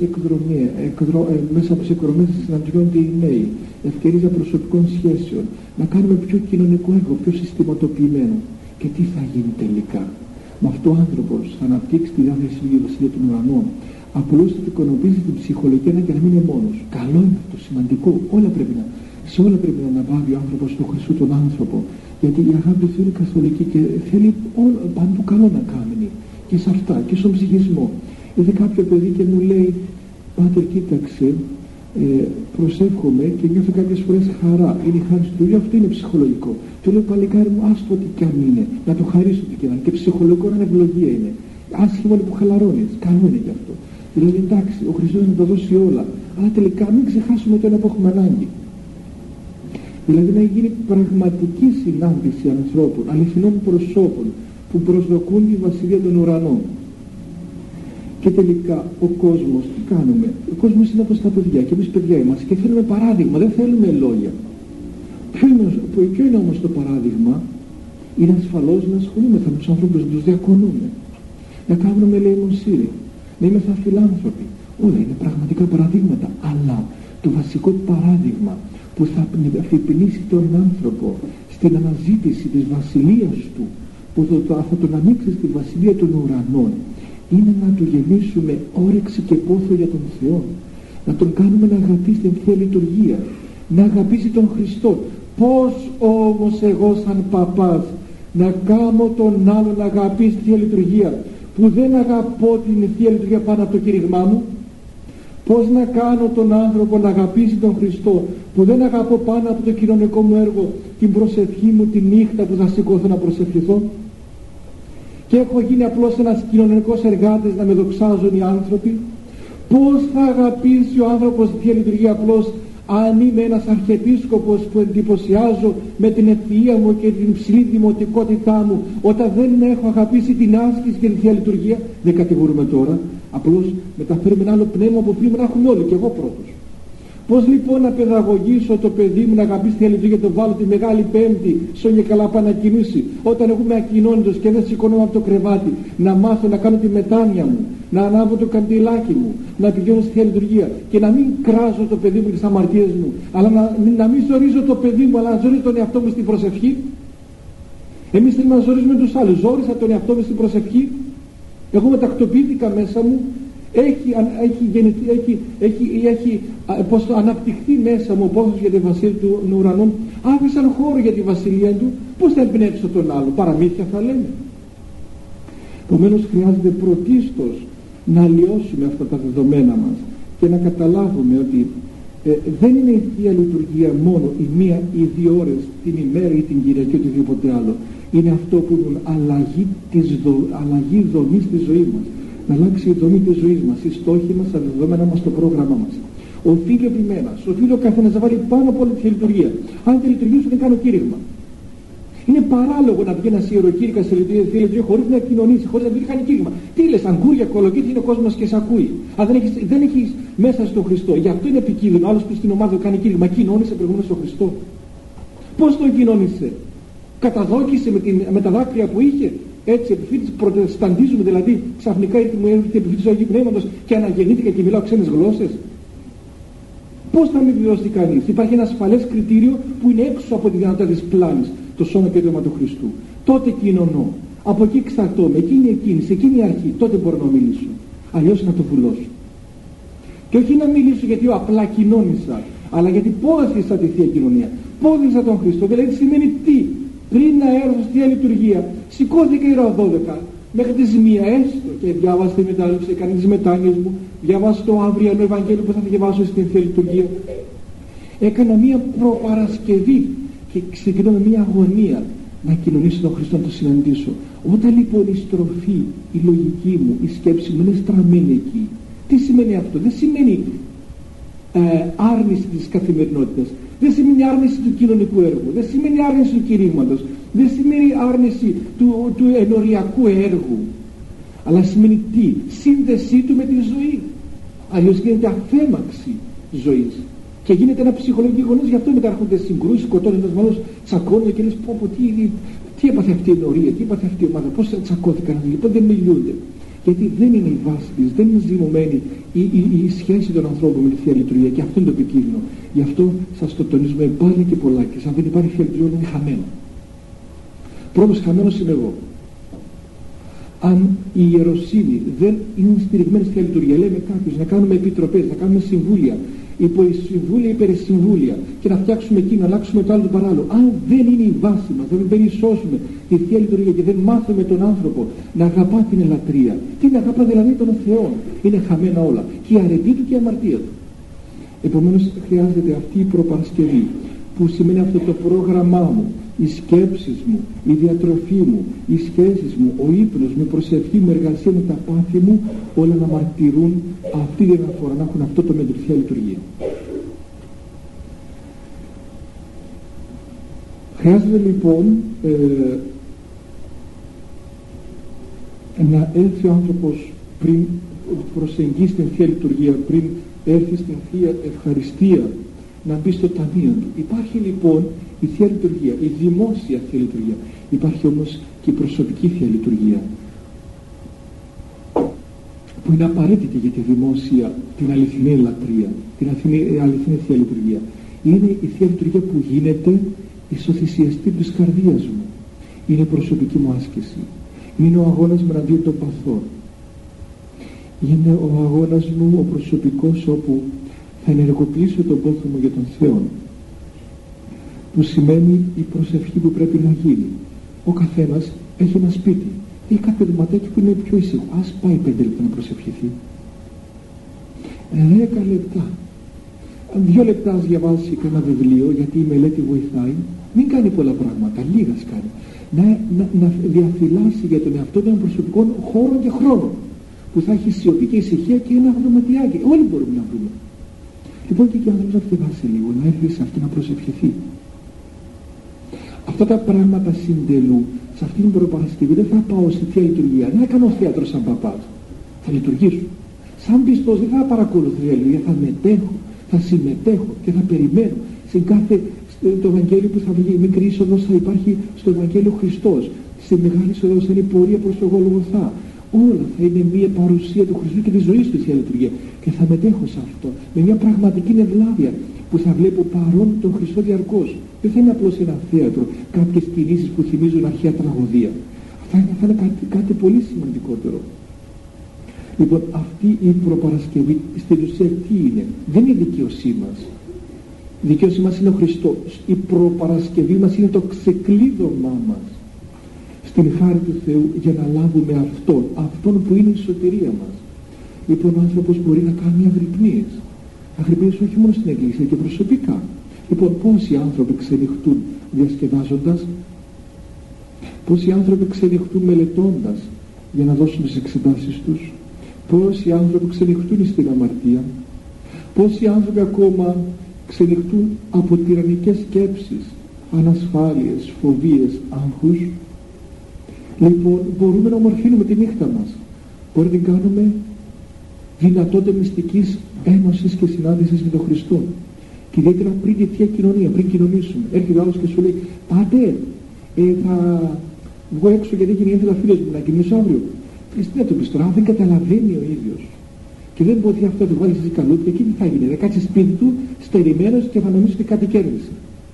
μέσα από τις εκδρομές να συναντιόνται οι νέοι, ευκαιρίες προσωπικών σχέσεων, να κάνουμε πιο κοινωνικό έργο, πιο συστηματοποιημένο. Και τι θα γίνει τελικά? Με αυτό ο άνθρωπος θα αναπτύξει τη διάθεση για τη Βασιλεία των Ουρανών. Απλώς θα εικονοποιήσει την ψυχολογία και να μην είναι μόνος. Καλό είναι αυτό, σημαντικό. Σε όλα πρέπει να αναβάλει ο άνθρωπος του Χριστού τον άνθρωπο. Γιατί η αγάπη του Θεού είναι καθολική και θέλει παντού καλό να κάνει. Και σε αυτά και στον ψυχισμό. Είδε κάποιο παιδί και μου λέει, πάτερ, κοίταξε, προσεύχομαι και νιώθω κάποιες φορές χαρά. Είναι η χάρη του Θεού, αυτό είναι ψυχολογικό. Του λέω, παλικάρι μου, άστο ό,τι κι αν είναι, να το χαρίσω τι κι αν είναι. Και ψυχολογικό να είναι ευλογία είναι. Άσχημα είναι που χαλαρώνεις, καλό είναι γι' αυτό. Δηλαδή εντάξει, ο Χριστός να τα δώσει όλα, αλλά τελικά μην ξεχάσουμε το ένα που έχουμε ανάγκη. Δηλαδή να γίνει πραγματική συνάντηση ανθρώπων, αληθινών προσώπων που προσδοκούν τη Βασιλεία των Ουρανών. Και τελικά ο κόσμος, τι κάνουμε? Ο κόσμος είναι όπως τα παιδιά και εμείς παιδιά είμαστε και θέλουμε παράδειγμα, δεν θέλουμε λόγια. Ποιο είναι όμως το παράδειγμα? Είναι ασφαλώς να ασχολούμεθα με τους ανθρώπους, να τους διακονούμε, να κάνουμε ελεημοσύνη, να είμαστε φιλάνθρωποι. Όλα είναι πραγματικά παραδείγματα, αλλά το βασικό παράδειγμα που θα αφυπνήσει τον άνθρωπο στην αναζήτηση της Βασιλείας Του, που θα τον ανοίξει στη Βασιλεία των Ουρανών, είναι να του γεννήσουμε όρεξη και πόθο για τον Θεό, να τον κάνουμε να αγαπήσει την Θεία Λειτουργία, να αγαπήσει τον Χριστό. Πώς όμως εγώ σαν παπάς να κάνω τον άλλον να αγαπήσει τη Θεία Λειτουργία, που δεν αγαπώ την Θεία Λειτουργία πάνω από το κήρυγμά μου? Πώς να κάνω τον άνθρωπο να αγαπήσει τον Χριστό, που δεν αγαπώ πάνω από το κοινωνικό μου έργο, την προσευχή μου τη νύχτα που θα σηκωθώ να προσευχηθώ? Και έχω γίνει απλώς ένας κοινωνικός εργάτης να με δοξάζουν οι άνθρωποι? Πώς θα αγαπήσει ο άνθρωπος τη Θεία Λειτουργία απλώς αν είμαι ένας αρχιεπίσκοπος που εντυπωσιάζω με την ευθεία μου και την υψηλή δημοτικότητά μου, όταν δεν έχω αγαπήσει την άσκηση και τη Θεία Λειτουργία? Δεν κατηγορούμε τώρα, απλώς μεταφέρουμε ένα άλλο πνεύμα που οφείλουμε να έχουμε όλοι, και εγώ πρώτος. Πώς λοιπόν να παιδαγωγήσω το παιδί μου να αγαπήσει τη Θεία Λειτουργία, το βάλω τη Μεγάλη Πέμπτη σώνια καλά πάει να κινήσει, όταν εγώ είμαι ακοινώνητος και δεν σηκώνω από το κρεβάτι, να μάθω να κάνω τη μετάνοια μου, να ανάβω το καντιλάκι μου, να πηγαίνω στη Θεία Λειτουργία και να μην κράζω το παιδί μου τις αμαρτίες μου, αλλά να μην ζορίζω το παιδί μου, αλλά να ζορίζω τον εαυτό μου στην προσευχή. Εμείς θέλουμε να ζορίζουμε τους άλλους. Ζόρισα τον εαυτό μου στην προσευχή. Εγώ μετακτοποιήθηκα μέσα μου. Έχει αναπτυχθεί μέσα μου ο πόθος για τη Βασιλεία των Ουρανών. Άφησαν χώρο για τη Βασιλεία Του. Πώς θα εμπνεύσω τον άλλο? Παραμύθια θα λέμε? Επομένως χρειάζεται πρωτίστως να αλλοιώσουμε αυτά τα δεδομένα μας και να καταλάβουμε ότι δεν είναι η Θεία Λειτουργία μόνο η μία ή 2 ώρες την ημέρα ή την Κυριακή ή οτιδήποτε άλλο. Είναι αυτό που είναι αλλαγή δομής της ζωής μας. Να αλλάξει η δομή της ζωής μας, οι στόχοι μας, τα δεδομένα μας, το πρόγραμμά μας. Οφείλει ο ποιμένας, οφείλει ο καθένας να βάλει πάνω από όλη τη λειτουργία. Αν τη λειτουργία σου δεν κάνω κήρυγμα. Είναι παράλογο να βγει ένας ιεροκήρυκας στη λειτουργία χωρίς να κοινωνήσει, χωρίς να βγει κάνει κήρυγμα. Τι λες, αγκούρια κολοκύθι είναι ο κόσμος και σε ακούει. Αν δεν έχεις μέσα στον Χριστό, γι' αυτό είναι επικίνδυνο. Άλλος που στην ομάδα κάνει κήρυγμα, κοινώνησε προηγούμενος στον Χριστό. Πώς τον κοινώνησε? Καταδόκησε με τα δάκρυα που είχε? Έτσι επιφύτης προτεσταντίζουμε, δηλαδή ξαφνικά μου έρχεται επιφύτης του Αγίου Πνεύματος και αναγεννήθηκα και μιλάω ξένες γλώσσες? Πώς θα με βιώσει κανείς? Υπάρχει ένα ασφαλές κριτήριο που είναι έξω από τη δυνατότητα της πλάνης, το σώμα και το αίμα του Χριστού. Τότε κοινωνώ. Από εκεί εξαρτώμαι. Εκείνη η κίνηση, εκείνη η αρχή. Τότε μπορώ να μιλήσω. Αλλιώς να το βουλώσω. Και όχι να μιλήσω γιατί απλά κοινώνησα, αλλά γιατί πόθησα τη Θεία Κοινωνία. Πόθησα τον Χριστό. Δηλαδή σημαίνει τι? Πριν να έρθω στη Θεία Λειτουργία, σηκώθηκα η ώρα 12 μέχρι τις 1 έστω και διάβασα τη μετάληψη, έκανε τις μετάνοιες μου, διάβασα το αυριανό Ευαγγέλιο που θα διαβάσω στην Θεία Λειτουργία. Έκανα μία προπαρασκευή και ξεκινώ με μία αγωνία να κοινωνήσω τον Χριστό, να τον συναντήσω. Όταν λοιπόν η στροφή, η λογική μου, η σκέψη μου είναι στραμμένη εκεί, τι σημαίνει αυτό? Δεν σημαίνει άρνηση της καθημερινότητας, δεν σημαίνει άρνηση του κοινωνικού έργου, δεν σημαίνει άρνηση του κηρύγματος, δεν σημαίνει άρνηση του ενοριακού έργου, αλλά σημαίνει τι? Σύνδεσή του με τη ζωή. Αλλιώς γίνεται αφέμαξη ζωής και γίνεται ένα ψυχολογικό γεγονός. Γι' αυτό μετά έρχονται συγκρούσεις, σκοτώνουν ένας μάλλον, τσακώνουν και λες πω τι έπαθε αυτή η ενορία, τι έπαθε αυτή η ομάδα, πώς τσακώθηκαν, λοιπόν δεν μιλούνται. Γιατί δεν είναι η βάση της, δεν είναι ζυμωμένη η σχέση των ανθρώπων με τη Θεία Λειτουργία, και αυτό είναι το επικίνδυνο. Γι' αυτό σας το τονίζουμε πάλι και πολλά, και σαν δεν υπάρχει Θεία Λειτουργία είναι χαμένο. Πρώτος χαμένος είμαι εγώ. Αν η ιεροσύνη δεν είναι στηριγμένη στη Θεία Λειτουργία, λέμε κάποιος να κάνουμε επιτροπές, να κάνουμε συμβούλια, υποσυμβούλια, υπερσυμβούλια, και να φτιάξουμε εκεί, να αλλάξουμε το άλλο το παράλληλο. Αν δεν είναι η βάση μας, δεν περισσώσουμε τη Θεία Λειτουργία και δεν μάθουμε τον άνθρωπο να αγαπά την ελαττρία, την αγαπά δηλαδή τον Θεό, είναι χαμένα όλα, και η αρετή του και η αμαρτία του. Επομένως χρειάζεται αυτή η προπαρασκευή, που σημαίνει αυτό το πρόγραμμά μου, οι σκέψεις μου, η διατροφή μου, οι σχέσεις μου, ο ύπνος μου, η προσευχή μου, η εργασία μου, τα πάθη μου, όλα να μαρτυρούν αυτή την αναφορά, να έχουν αυτό το με την Θεία Λειτουργία. Χρειάζεται λοιπόν να έρθει ο άνθρωπος πριν προσεγγίσει την Θεία Λειτουργία, πριν έρθει στην Θεία Ευχαριστία, να μπει στο ταμείο του. Υπάρχει λοιπόν η Θεία Λειτουργία, η δημόσια Θεία Λειτουργία. Υπάρχει όμως και η προσωπική Θεία Λειτουργία, που είναι απαραίτητη για τη δημόσια, την αληθινή λατρεία, την αληθινή Θεία Λειτουργία. Είναι η Θεία Λειτουργία που γίνεται ισοθυσιαστή της καρδίας μου. Είναι προσωπική μου άσκηση. Είναι ο αγώνας μου εναντίον των παθών. Είναι ο αγώνας μου ο προσωπικός, όπου θα ενεργοποιήσω τον πόθο μου για τον Θεό, που σημαίνει η προσευχή που πρέπει να γίνει. Ο καθένας έχει ένα σπίτι, έχει κάποιο δωματάκι που είναι πιο ήσυχο. Ας πάει 5 λεπτά να προσευχηθεί, 10 λεπτά, 2 λεπτά ας διαβάσει και ένα βιβλίο, γιατί η μελέτη βοηθάει. Μην κάνει πολλά πράγματα, λίγα κάνει. Να διαφυλάσει για τον εαυτό των προσωπικών χώρων και χρόνων, που θα έχει σιωπή και ησυχία και ένα δωματιάκι. Όλοι μπορούμε να βρούμε. Λοιπόν, και ο άνθρωπος να διαβάσει λίγο, να έρθει σε αυτό να προσευχηθεί. Αυτά τα πράγματα συντελούν. Σε αυτήν την προπαρασκευή δεν θα πάω στη Θεία Λειτουργία, δεν θα κάνω θέατρο σαν παπάς. Θα λειτουργήσω. Σαν πιστός δεν θα παρακολουθώ τη Θεία Λειτουργία, θα μετέχω, θα συμμετέχω και θα περιμένω. Σε κάθε το Ευαγγέλιο που θα βγει, η μικρή είσοδος θα υπάρχει στο Ευαγγέλιο Χριστός. Στη μεγάλη είσοδος θα είναι η πορεία προς το Γολγοθά. Όλα θα είναι μια παρουσία του Χριστού και της ζωής του Θεία Λειτουργία. Και θα μετέχω σε αυτό με μια πραγματική ευλάβεια, που θα βλέπω παρόν τον Χριστό διαρκώς. Δεν θα είναι απλώς ένα θέατρο, κάποιες κινήσεις που θυμίζουν αρχαία τραγωδία. Θα είναι κάτι πολύ σημαντικότερο. Λοιπόν, αυτή η προπαρασκευή στην ουσία τι είναι? Δεν είναι η δικαίωσή μας. Η δικαίωσή μας είναι ο Χριστός. Η προπαρασκευή μας είναι το ξεκλείδωμά μας στην χάρη του Θεού, για να λάβουμε αυτόν που είναι η σωτηρία μας. Λοιπόν, ο άνθρωπος μπορεί να κάνει αγρυπνίες. Αγρυπνίες όχι μόνο στην Εκκλησία, και προσωπικά. Λοιπόν, πόσοι άνθρωποι ξενυχτούν διασκεδάζοντας, πόσοι άνθρωποι ξενυχτούν μελετώντας για να δώσουν τις εξετάσεις τους, πόσοι άνθρωποι ξενυχτούν στην αμαρτία, πόσοι άνθρωποι ακόμα ξενυχτούν από τυραννικές σκέψεις, ανασφάλειες, φοβίες, άγχους. Λοιπόν, μπορούμε να ομορφύνουμε τη νύχτα μας, μπορεί να την κάνουμε δυνατότητα μυστικής ένωσης και συνάντησης με τον Χριστό, και ιδιαίτερα πριν τη Θεία Κοινωνία, πριν κοινωνήσουμε. Έρχεται ο άλλος και σου λέει, πάτε, θα βγω έξω γιατί γίνει ένθελα φίλος μου, να κοινωνήσω αύριο. Τι να το πεις τώρα, δεν καταλαβαίνει ο ίδιος και δεν μπορεί αυτό να το βάλει στις καλούδια, και τι θα γίνει? Θα κάτσει σπίτι του στερημένος και θα νομίζει ότι κάτι κέρδισε.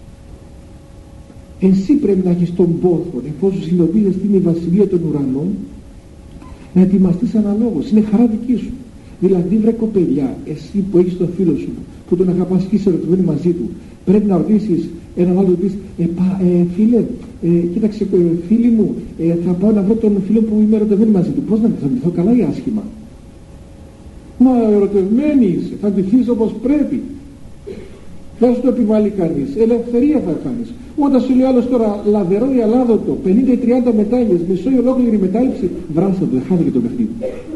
Εσύ πρέπει να έχεις τον πόθο, εφόσον συνειδητοποιείς την η βασιλεία των ουρανών, να ετοιμαστείς αναλόγως. Είναι χαρά δική σου. Δηλαδή, βρε κοπελιά, εσύ που έχεις τον φίλο σου, που τον αγαπάς και είσαι ερωτευμένη μαζί του, πρέπει να ρωτήσεις έναν άλλο, πεις, φίλε, κοίταξε, φίλοι μου, θα πάω να βρω τον φίλο που είμαι ερωτευμένη μαζί του. Πώς να ντυθώ, καλά ή άσχημα? Μα ερωτευμένη είσαι, θα ντυθείς όπως πρέπει. Δεν σου το επιβάλλει κανείς, ελευθερία θα κάνεις. Όταν σου λέει άλλος τώρα λαδερό ή αλάδοτο, 50 ή 30 μετάλλιες, μισό ή ολόκληρη μετάλληψη, βράστε το, χάθηκε το παιχνίδι.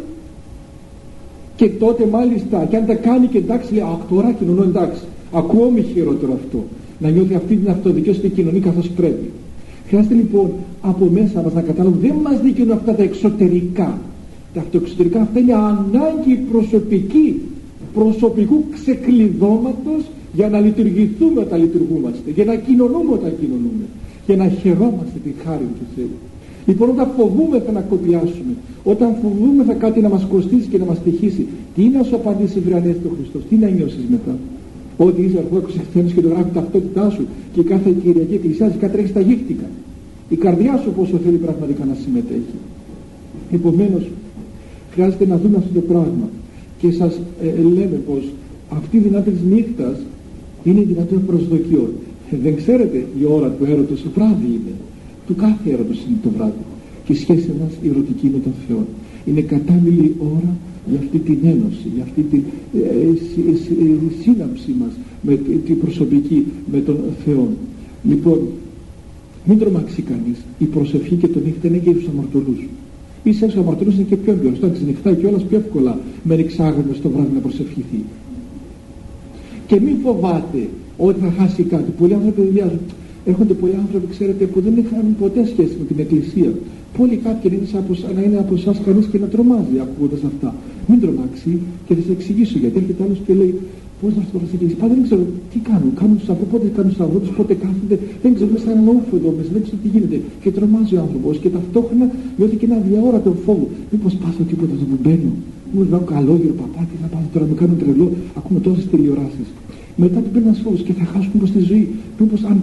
Και τότε μάλιστα, και αν τα κάνει και εντάξει, λέει, τώρα κοινωνώ εντάξει. Ακόμη χειρότερο αυτό. Να νιώθει αυτή την αυτοδικαίωση και κοινωνεί καθώς πρέπει. Χρειάζεται λοιπόν από μέσα μας να καταλάβουμε, δεν μας δίκαινουν αυτά τα εξωτερικά. Τα εξωτερικά αυτά είναι ανάγκη προσωπικού ξεκλειδώματος για να λειτουργηθούμε όταν λειτουργούμαστε, για να κοινωνούμε όταν κοινωνούμε, για να χαιρόμαστε τη χάρη του Θεού. Λοιπόν, όταν φοβούμεθα να κοπιάσουμε, όταν φοβούμεθα κάτι να μας κοστίσει και να μας τυχήσει, τι να σου απαντήσει βρε Ανέστη ο Χριστός, τι να νιώσεις μετά? Ότι είσαι αρχόκος ευθύνος και το γράφει ταυτότητά σου και κάθε Κυριακή εκκλησιάζει, κατρέχει τα γύφτικα. Η καρδιά σου πόσο θέλει πραγματικά να συμμετέχει. Επομένως, χρειάζεται να δούμε αυτό το πράγμα. Και σας λέμε πως αυτή η δυνατότητα της νύχτας είναι η δυνατότητα προσδοκιών. Δεν ξέρετε, η ώρα του έρωτος βράδυ είναι. Του κάθε έρωτος είναι το βράδυ. Και η σχέση μας η ερωτική με τον Θεό. Είναι κατάλληλη ώρα για αυτή την ένωση, για αυτή την σύναψη μας με την προσωπική με τον Θεό. Λοιπόν, μην τρομάξει κανείς. Η προσευχή και το νύχτα είναι και στους αμαρτωλούς. Ίσα στους αμαρτωλούς είναι και πιο έμπειρος. Όταν ξενυχτάει κιόλας πιο εύκολα με εξάγουμε στο βράδυ να προσευχηθεί. Και μην φοβάται ότι θα χάσει κάτι. Πολλοί άνθρωποι δουλειάζουν. Έρχονται πολλοί άνθρωποι, ξέρετε, που δεν είχαν ποτέ σχέση με την Εκκλησία. Πολλοί κάποιοι να είναι από εσάς κανείς και να τρομάζει ακούγοντας αυτά. Μην τρομάξει και θα σας εξηγήσω γιατί. Έρχεται άλλος και λέει: πώς να έρθω στην Εκκλησία? Πάντα δεν ξέρω τι κάνουν. Κάνουν τους ανθρώπους, πότε κάνουν τους ανθρώπους, πότε κάθονται. Δεν ξέρω, μέσα έναν όφο εδώ μέσα, δεν ξέρω τι γίνεται. Και τρομάζει ο άνθρωπος και ταυτόχρονα νιώθει και ένα διαόρατο φόβο. Μήπως πάθω τίποτα εδώ που μπαίνω? Μήπως βγάλω καλόγερο παπάτι, θα πάθω τώρα, με κάνουν τρελό. Ακούμε τόσες τηλεοράσεις. Μετά του παίρνει ένας φόβος και θα χάσω μήπως τη ζωή. Μήπως αν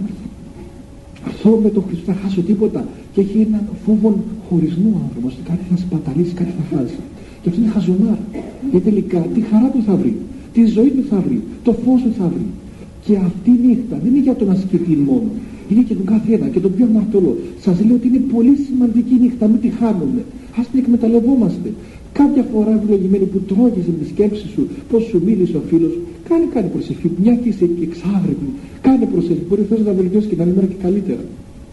αυτό με τον Χριστό θα χάσω τίποτα? Και έχει έναν φόβο χωρισμού ο άνθρωπος. Κάτι θα σπαταλήσει, κάτι θα χάσει. Και αυτό είναι χαζομάρα. Και τελικά τη χαρά του θα βρει, τη ζωή του θα βρει, το φως του θα βρει. Και αυτή η νύχτα δεν είναι για τον ασκητή μόνο, είναι και τον κάθε ένα και τον πιο αμαρτωλό. Σας λέω ότι είναι πολύ σημαντική νύχτα, μην τη χάνουμε. Ας την εκμεταλλευόμαστε. Κάποια φορά ευλογημένη που τρώγεσαι με τη σκέψη σου, πώς σου μίλησε ο φίλος σου, κάνε προσευχή. Μια και είσαι εξάγρυπνη, κάνε προσευχή. Μπορεί Θεός να βελτιώσει και να είναι και καλύτερα.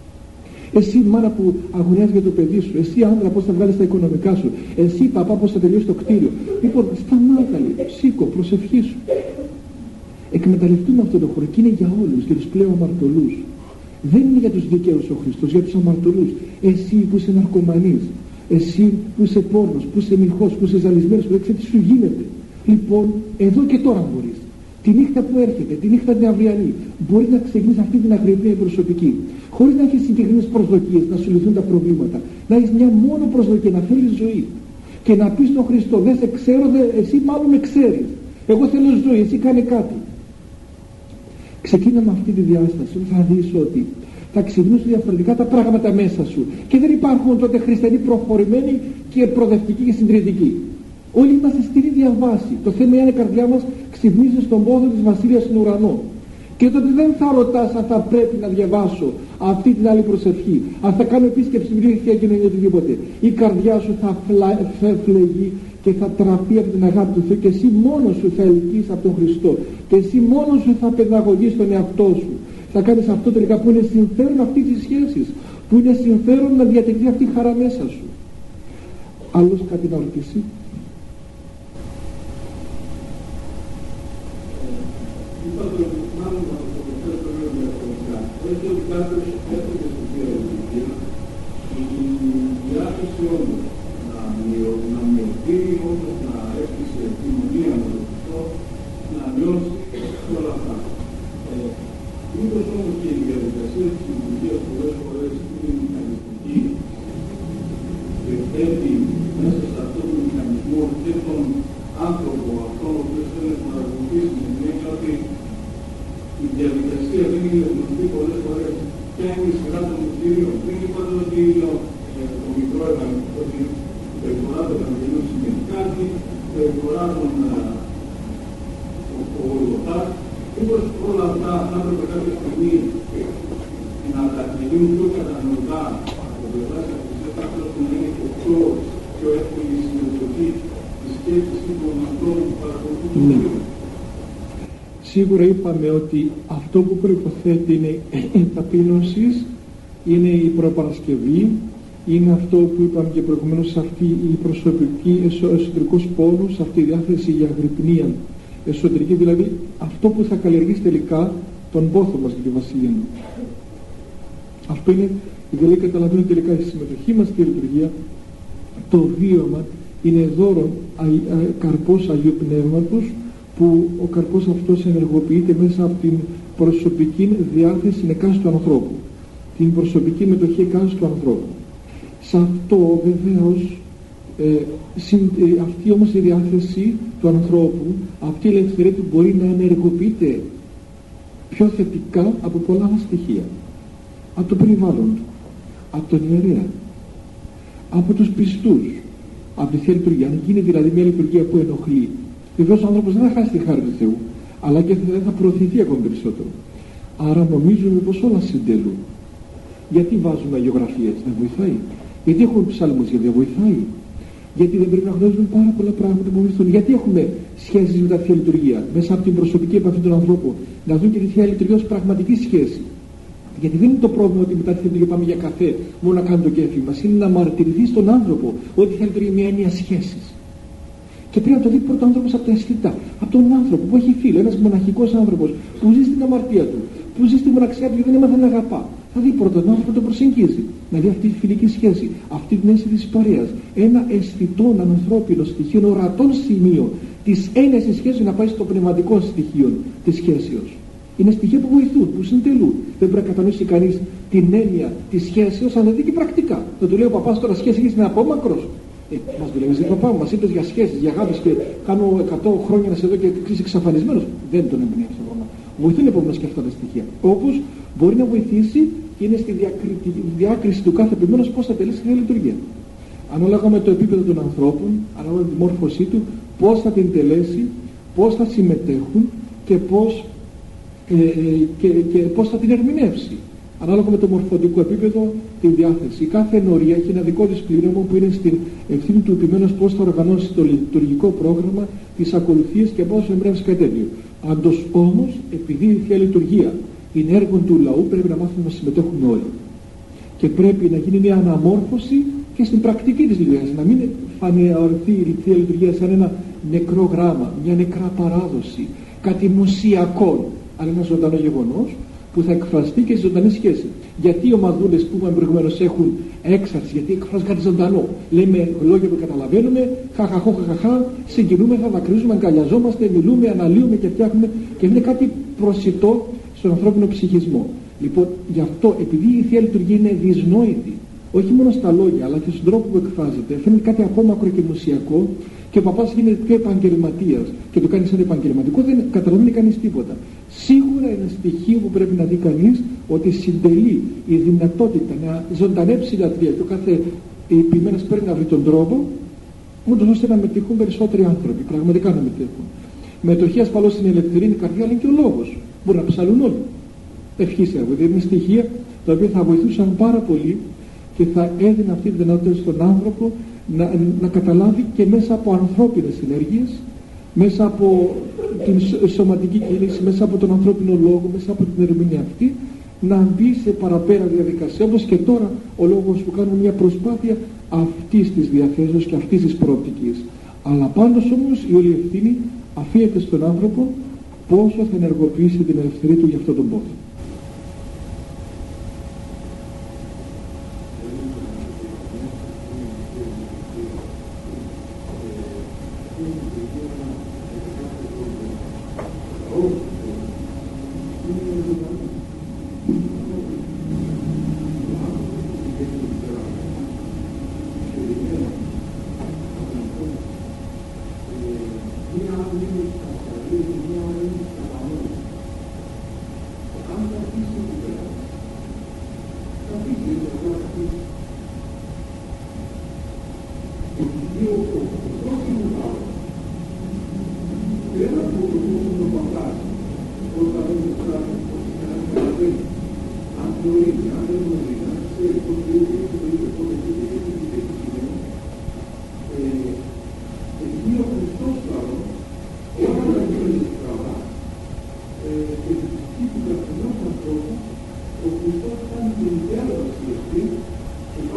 Εσύ μάνα που αγωνιάζει για το παιδί σου, εσύ άντρα πώς θα βγάλεις τα οικονομικά σου, εσύ παπά πώς θα τελειώσει το κτίριο. Λοιπόν, σταμάτα λίγο, σήκω, προσευχή σου. Εκμεταλλευτούμε αυτό το χώρο και είναι για όλους, για τους πλέον αμαρτωλούς. Δεν είναι για τους δικαίους ο Χριστός, για τους αμαρτωλούς. Εσύ που είσαι ναρκωμανής, εσύ που είσαι πόρνος, που είσαι μοιχός, που είσαι ζαλισμένος, που δεν ξέρεις τι σου γίνεται. Λοιπόν, εδώ και τώρα μπορείς. Τη νύχτα που έρχεται, τη νύχτα την αυριανή, μπορεί να ξεκινήσει αυτή την αγρυπνία προσωπική. Χωρίς να έχεις συγκεκριμένες προσδοκίες, να σου λυθούν τα προβλήματα. Να έχεις μια μόνο προσδοκία, να θέλεις ζωή. Και να πεις στον Χριστό: δεν σε ξέρω, εσύ μάλλον με ξέρεις. Εγώ θέλω ζωή, εσύ κάνε κάτι. Ξεκίνα με αυτή τη διάσταση, θα δεις ότι θα ξυπνήσουν διαφορετικά τα πράγματα μέσα σου. Και δεν υπάρχουν τότε χριστιανοί προχωρημένοι και προοδευτικοί και συντηρητικοί. Όλοι είμαστε στην ίδια βάση. Το θέμα είναι η καρδιά μας ξυπνήσει στον πόδο της Βασιλείας στον ουρανό. Και τότε δεν θα ρωτάς αν θα πρέπει να διαβάσω αυτή την άλλη προσευχή, αν θα κάνω επίσκεψη στην Θεία Κοινωνία ή οτιδήποτε. Η καρδιά σου θα φλεγεί και θα τραπεί από την αγάπη του Θεού και εσύ μόνος σου θα ελκύεις από τον Χριστό και εσύ μόνος σου θα παιδαγωγείς τον εαυτό σου. Θα κάνεις αυτό τελικά που είναι συμφέρον αυτή της σχέσης, που είναι συμφέρον να διατηρηθεί αυτή η χαρά μέσα σου. Άλλος κάτι να ρωτήσει? Έτσι ότι κάποιος έρχεται στην Θεία Λειτουργία, η διάθεση όμως να μειωθεί, όμως να έρθει σε επιμονία με τον Χριστό, να νιώσει όλα αυτά. Μήπως όμως και η διαδικασία της λειτουργίας πολλές φορές είναι μηχανιστική και πρέπει μέσα σε αυτόν τον μηχανισμό και τον άνθρωπο, αυτόν ο οποίος θέλει να παρακολουθήσει την έννοια ότι η διαδικασία δεν είναι γνωστή πολλές φορές. Ποια είναι η σειρά των μυστήριων? Δεν είπατε ότι το μικρό Ευαγγελίο, ότι η περιφορά του Ευαγγελίου σημαίνει κάτι, η περιφορά των Γολγοθά. Μήπως όλα αυτά θα έπρεπε κάποια στιγμή να τα γίνουν πιο κατανοητά από πλευράς της Εκκλησίας, κάποιος που να είναι και πιο εύκολη η συμμετοχή της σκέψης των ανθρώπων που παρακολουθούν το Θεό. Σίγουρα είπαμε ότι αυτό που προϋποθέτει είναι η ταπείνωση, είναι η προπαρασκευή, είναι αυτό που είπαμε και προηγουμένως, αυτή η προσωπική εσωτερικός πόνος, αυτή η διάθεση για αγρυπνία εσωτερική, δηλαδή αυτό που θα καλλιεργήσει τελικά τον πόθο μας για τη βασιλεία. Αυτό είναι, δηλαδή καταλαβαίνω τελικά η συμμετοχή μας στη λειτουργία, το βίωμα είναι δώρο καρπός Αγίου Πνεύματος, που ο καρπός αυτός ενεργοποιείται μέσα από την προσωπική διάθεση εκάστου ανθρώπου, την προσωπική μετοχή εκάστου ανθρώπου. Σε αυτό βεβαίως αυτή όμως η διάθεση του ανθρώπου, αυτή η ελευθερία του μπορεί να ενεργοποιείται πιο θετικά από πολλά άλλα στοιχεία, από το περιβάλλον του, από τον ιερέα, από τους πιστούς, από τη Θεία Λειτουργία. Αν γίνει δηλαδή μια λειτουργία που ενοχλεί, βεβαίως ο άνθρωπος δεν θα χάσει τη χάρη του Θεού, αλλά και δεν θα προωθηθεί ακόμη περισσότερο. Άρα νομίζουμε πως όλα συντελούν. Γιατί βάζουμε αγιογραφίες, δεν βοηθάει? Γιατί έχουμε ψάλμους, γιατί δεν βοηθάει? Γιατί δεν πρέπει να γνωρίζουμε πάρα πολλά πράγματα που βοηθούν? Γιατί έχουμε σχέσεις με τα Θεία Λειτουργία, μέσα από την προσωπική επαφή των ανθρώπων, να δουν και τη Θεία Λειτουργία ως πραγματική σχέση? Γιατί δεν είναι το πρόβλημα ότι μετά τη Θεία Λειτουργία πάμε για καφέ, μόνο να κάνουμε το κέφι μας. Είναι να μαρτυρηθεί στον άνθρωπο ότι η Θεία Λειτουργία είναι μια έννοια σχέσης. Και πρέπει να το δει πρώτο άνθρωπος από τα αισθητά. Από τον άνθρωπο που έχει φίλο, ένας μοναχικός άνθρωπος που ζει στην αμαρτία του, που ζει στη μοναξιά του και δεν έμαθε να αγαπά. Θα δει πρώτα τον άνθρωπο που τον προσεγγίζει. Να δει αυτή τη φιλική σχέση, αυτή την αίσθηση της παρέας. Ένα αισθητό, ανθρώπινο στοιχείο, ορατό σημείο της έννοιας της σχέσης να πάει στο πνευματικό στοιχείο της σχέσεως. Είναι στοιχεία που βοηθούν, που συντελούν. Δεν πρέπει να κατανοήσει κανείς την έννοια της σχέσεως αν δεν δει και πρακτικά. Θα του λέει ο παπάς τώρα σχέση έχει να απόμακρος. Μας δουλεύει το πάμε, μας είπες για σχέσεις, για αγάπης και κάνω 100 χρόνια να σε δω και κλείσει εξαφανισμένος. Δεν τον εμπνεύσει αυτό το πράγμα. Βοηθούν επομένως και αυτά τα στοιχεία. Όπως μπορεί να βοηθήσει και είναι στη διάκριση του κάθε ποιμένος πώς θα τελέσει τη λειτουργία. Ανάλογα με το επίπεδο των ανθρώπων, ανάλογα με τη μόρφωσή του, πώς θα την τελέσει, πώς θα συμμετέχουν και πώς θα την ερμηνεύσει. Ανάλογα με το μορφωτικό επίπεδο, τη διάθεση. Κάθε ενορία έχει ένα δικό της πλήρωμα που είναι στην ευθύνη του επιμένως πώς θα οργανώσει το λειτουργικό πρόγραμμα, τις ακολουθίες και πώς θα εμπνεύσει κάτι τέτοιο. Αντός όμως, επειδή η Θεία Λειτουργία είναι έργο του λαού, πρέπει να μάθουμε να συμμετέχουμε όλοι. Και πρέπει να γίνει μια αναμόρφωση και στην πρακτική της λειτουργίας. Να μην φανερωθεί η Θεία Λειτουργία σαν ένα νεκρό γράμμα, μια νεκρά παράδοση, κάτι μουσιακό, αλλά ένα ζωντανό γεγονός που θα εκφραστεί και στη ζωντανή σχέση. Γιατί οι ομαδούλες που είπαμε προηγουμένως έχουν έξαρση, γιατί εκφράζουν κάτι ζωντανό. Λέμε λόγια που καταλαβαίνουμε, χαχαχό, συγκινούμε, θα δακρύζουμε, αγκαλιαζόμαστε, μιλούμε, αναλύουμε και φτιάχνουμε και είναι κάτι προσιτό στον ανθρώπινο ψυχισμό. Λοιπόν, γι' αυτό, επειδή η Θεία Λειτουργία είναι δυσνόητη, όχι μόνο στα λόγια, αλλά και στον τρόπο που εκφράζεται, φαίνεται κάτι απόμακρο και μουσιακό και ο παπάς γίνεται πιο επαγγελματίας και το κάνει σαν επαγγελματικό, δεν καταλαβαίνει κανείς τίποτα. Σίγουρα είναι στοιχείο που πρέπει να δει κανείς ότι συντελεί η δυνατότητα να ζωντανέψει η λατρεία και ο κάθε ποιμένος πρέπει να βρει τον τρόπο ούτως ώστε να μετέχουν περισσότεροι άνθρωποι, πραγματικά να μετέχουν. Μετοχή ασφαλώς στην ελευθερία είναι η καρδιά, αλλά είναι και ο λόγος. Μπορεί να ψαλούν όλοι. Ευχής έργο. Δηλαδή είναι στοιχεία τα οποία θα βοηθούσαν πάρα πολύ και θα έδινε αυτή τη δυνατότητα στον άνθρωπο να καταλάβει και μέσα από ανθρώπινες ενέργειες, μέσα από την σωματική κίνηση, μέσα από τον ανθρώπινο λόγο, μέσα από την ερμηνεία αυτή, να μπει σε παραπέρα διαδικασία, όπως και τώρα ο λόγος που κάνουμε μια προσπάθεια αυτής της διαθέσεως και αυτής της προοπτικής. Αλλά πάντως όμως η όλη ευθύνη αφήνεται στον άνθρωπο πόσο θα ενεργοποιήσει την ελευθερία του για αυτόν τον πόθο.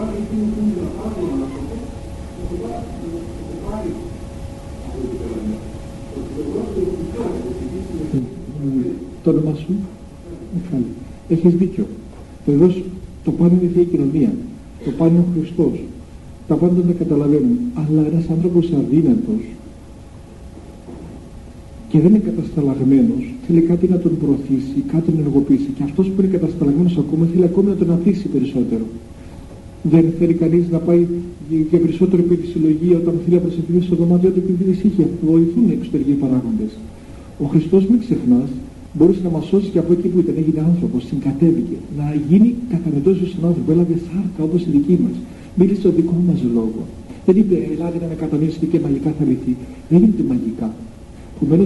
Το όνομα σου, Μιχάλη. Έχεις δίκιο. Βεβαίως το πάνω είναι η Θεία Κοινωνία. Το πάνω είναι ο Χριστός. Τα πάντα τα καταλαβαίνουν. Αλλά ένας άνθρωπος αδύνατος και δεν είναι κατασταλαγμένος, θέλει κάτι να τον προωθήσει, κάτι να ενεργοποιήσει. Και αυτός που είναι κατασταλαγμένος ακόμα θέλει ακόμη να τον αφήσει περισσότερο. Δεν θέλει κανείς να πάει για περισσότερο επί τη συλλογή όταν θέλει να προσευχηθεί στο δωμάτιο του επειδή ησύχει. Βοηθούν οι εξωτερικοί παράγοντες. Ο Χριστός, μην ξεχνάς, μπορούσε να μας σώσει και από εκεί που ήταν, έγινε άνθρωπος, συγκατέβηκε. Να γίνει κατανοητός στον άνθρωπο, έλαβε σάρκα όπως η δική μας. Μίλησε στο δικό μας λόγο. Δεν είπε, ελάτε να με κατανοήσετε και μαγικά θα λυθεί. Δεν γίνεται μαγικά. Επομένως,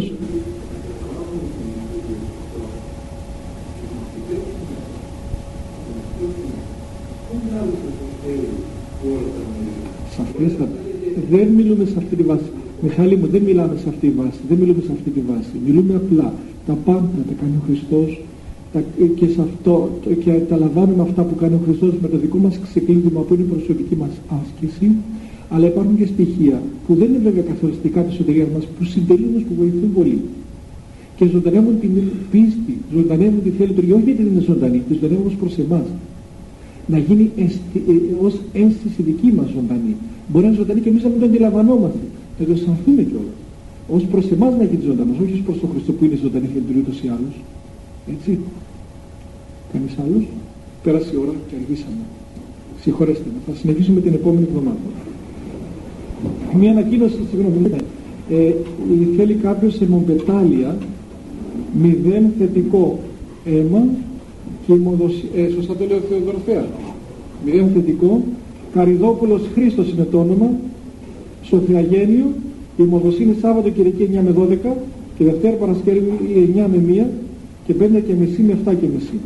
δεν μιλούμε σε αυτή τη βάση. Μιχάλη μου, δεν μιλάμε σε αυτή τη βάση. Δεν μιλούμε σε αυτή τη βάση. Μιλούμε απλά. Τα πάντα τα κάνει ο Χριστός και σε αυτό και τα λαμβάνουμε αυτά που κάνει ο Χριστός με το δικό μας ξεκίνημα που είναι η προσωπική μας άσκηση. Αλλά υπάρχουν και στοιχεία που δεν είναι βέβαια καθοριστικά της εσωτερίας μας, που συντελούν που βοηθούν πολύ. Και ζωντανεύουν την πίστη, ζωντανεύουν τη Θεία Λειτουργία, όχι γιατί δεν είναι ζωντανή, τη ζωντανεύουν ως προς εμάς. Να γίνει ως αίσθηση δική μας ζωντανή. Μπορεί να είναι ζωντανή και εμείς να μην το αντιλαμβανόμαστε, να το αισθανθούμε κιόλας. Ως προς εμάς να γίνει ζωντανός, όχι ως προς τον Χριστό που είναι ζωντανή και λειτουργεί ούτως ή άλλως. Έτσι. Κανείς άλλος? Πέρασε η ώρα και αργήσαμε. Συγχωρέστε με. Θα συνεχίσουμε την επόμενη εβδομάδα. Μια ανακοίνωση, συγγνώμη. Θέλει κάποιος αιμοπετάλια 0 θετικό αίμα και σωστά το λέω Θεοδωροφέα. 0 θετικό. Καριδόπουλος Χρήστος είναι το όνομα. Στο Θεαγένειο. Η αιμοδοσύνη Σάββατο Κυριακή 9 με 12 και Δευτέρα Παρασκευή 9 με 1 και 5 και μισή με 7 και μισή.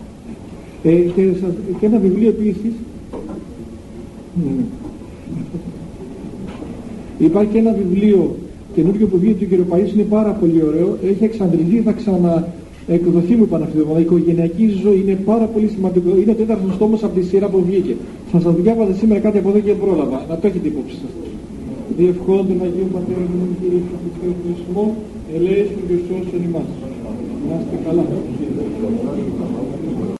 Και ένα βιβλίο επίσης. Υπάρχει και ένα βιβλίο καινούργιο που βγήκε του κ. Παΐσου, είναι πάρα πολύ ωραίο, έχει εξαντληθεί, θα ξαναεκδοθεί μου πάνω αυτή τη βδομάδα. Η οικογενειακή ζωή είναι πάρα πολύ σημαντικό, είναι ο τέταρτος τόμος από τη σειρά που βγήκε. Θα σας διάβαζα σήμερα κάτι από εδώ και πρόλαβα, να το έχετε υπόψη σας. Διευχών των Αγίων Πατέρων του Κύριε Χριστό, ελέησον και σώσον ημάς. Να είστε καλά.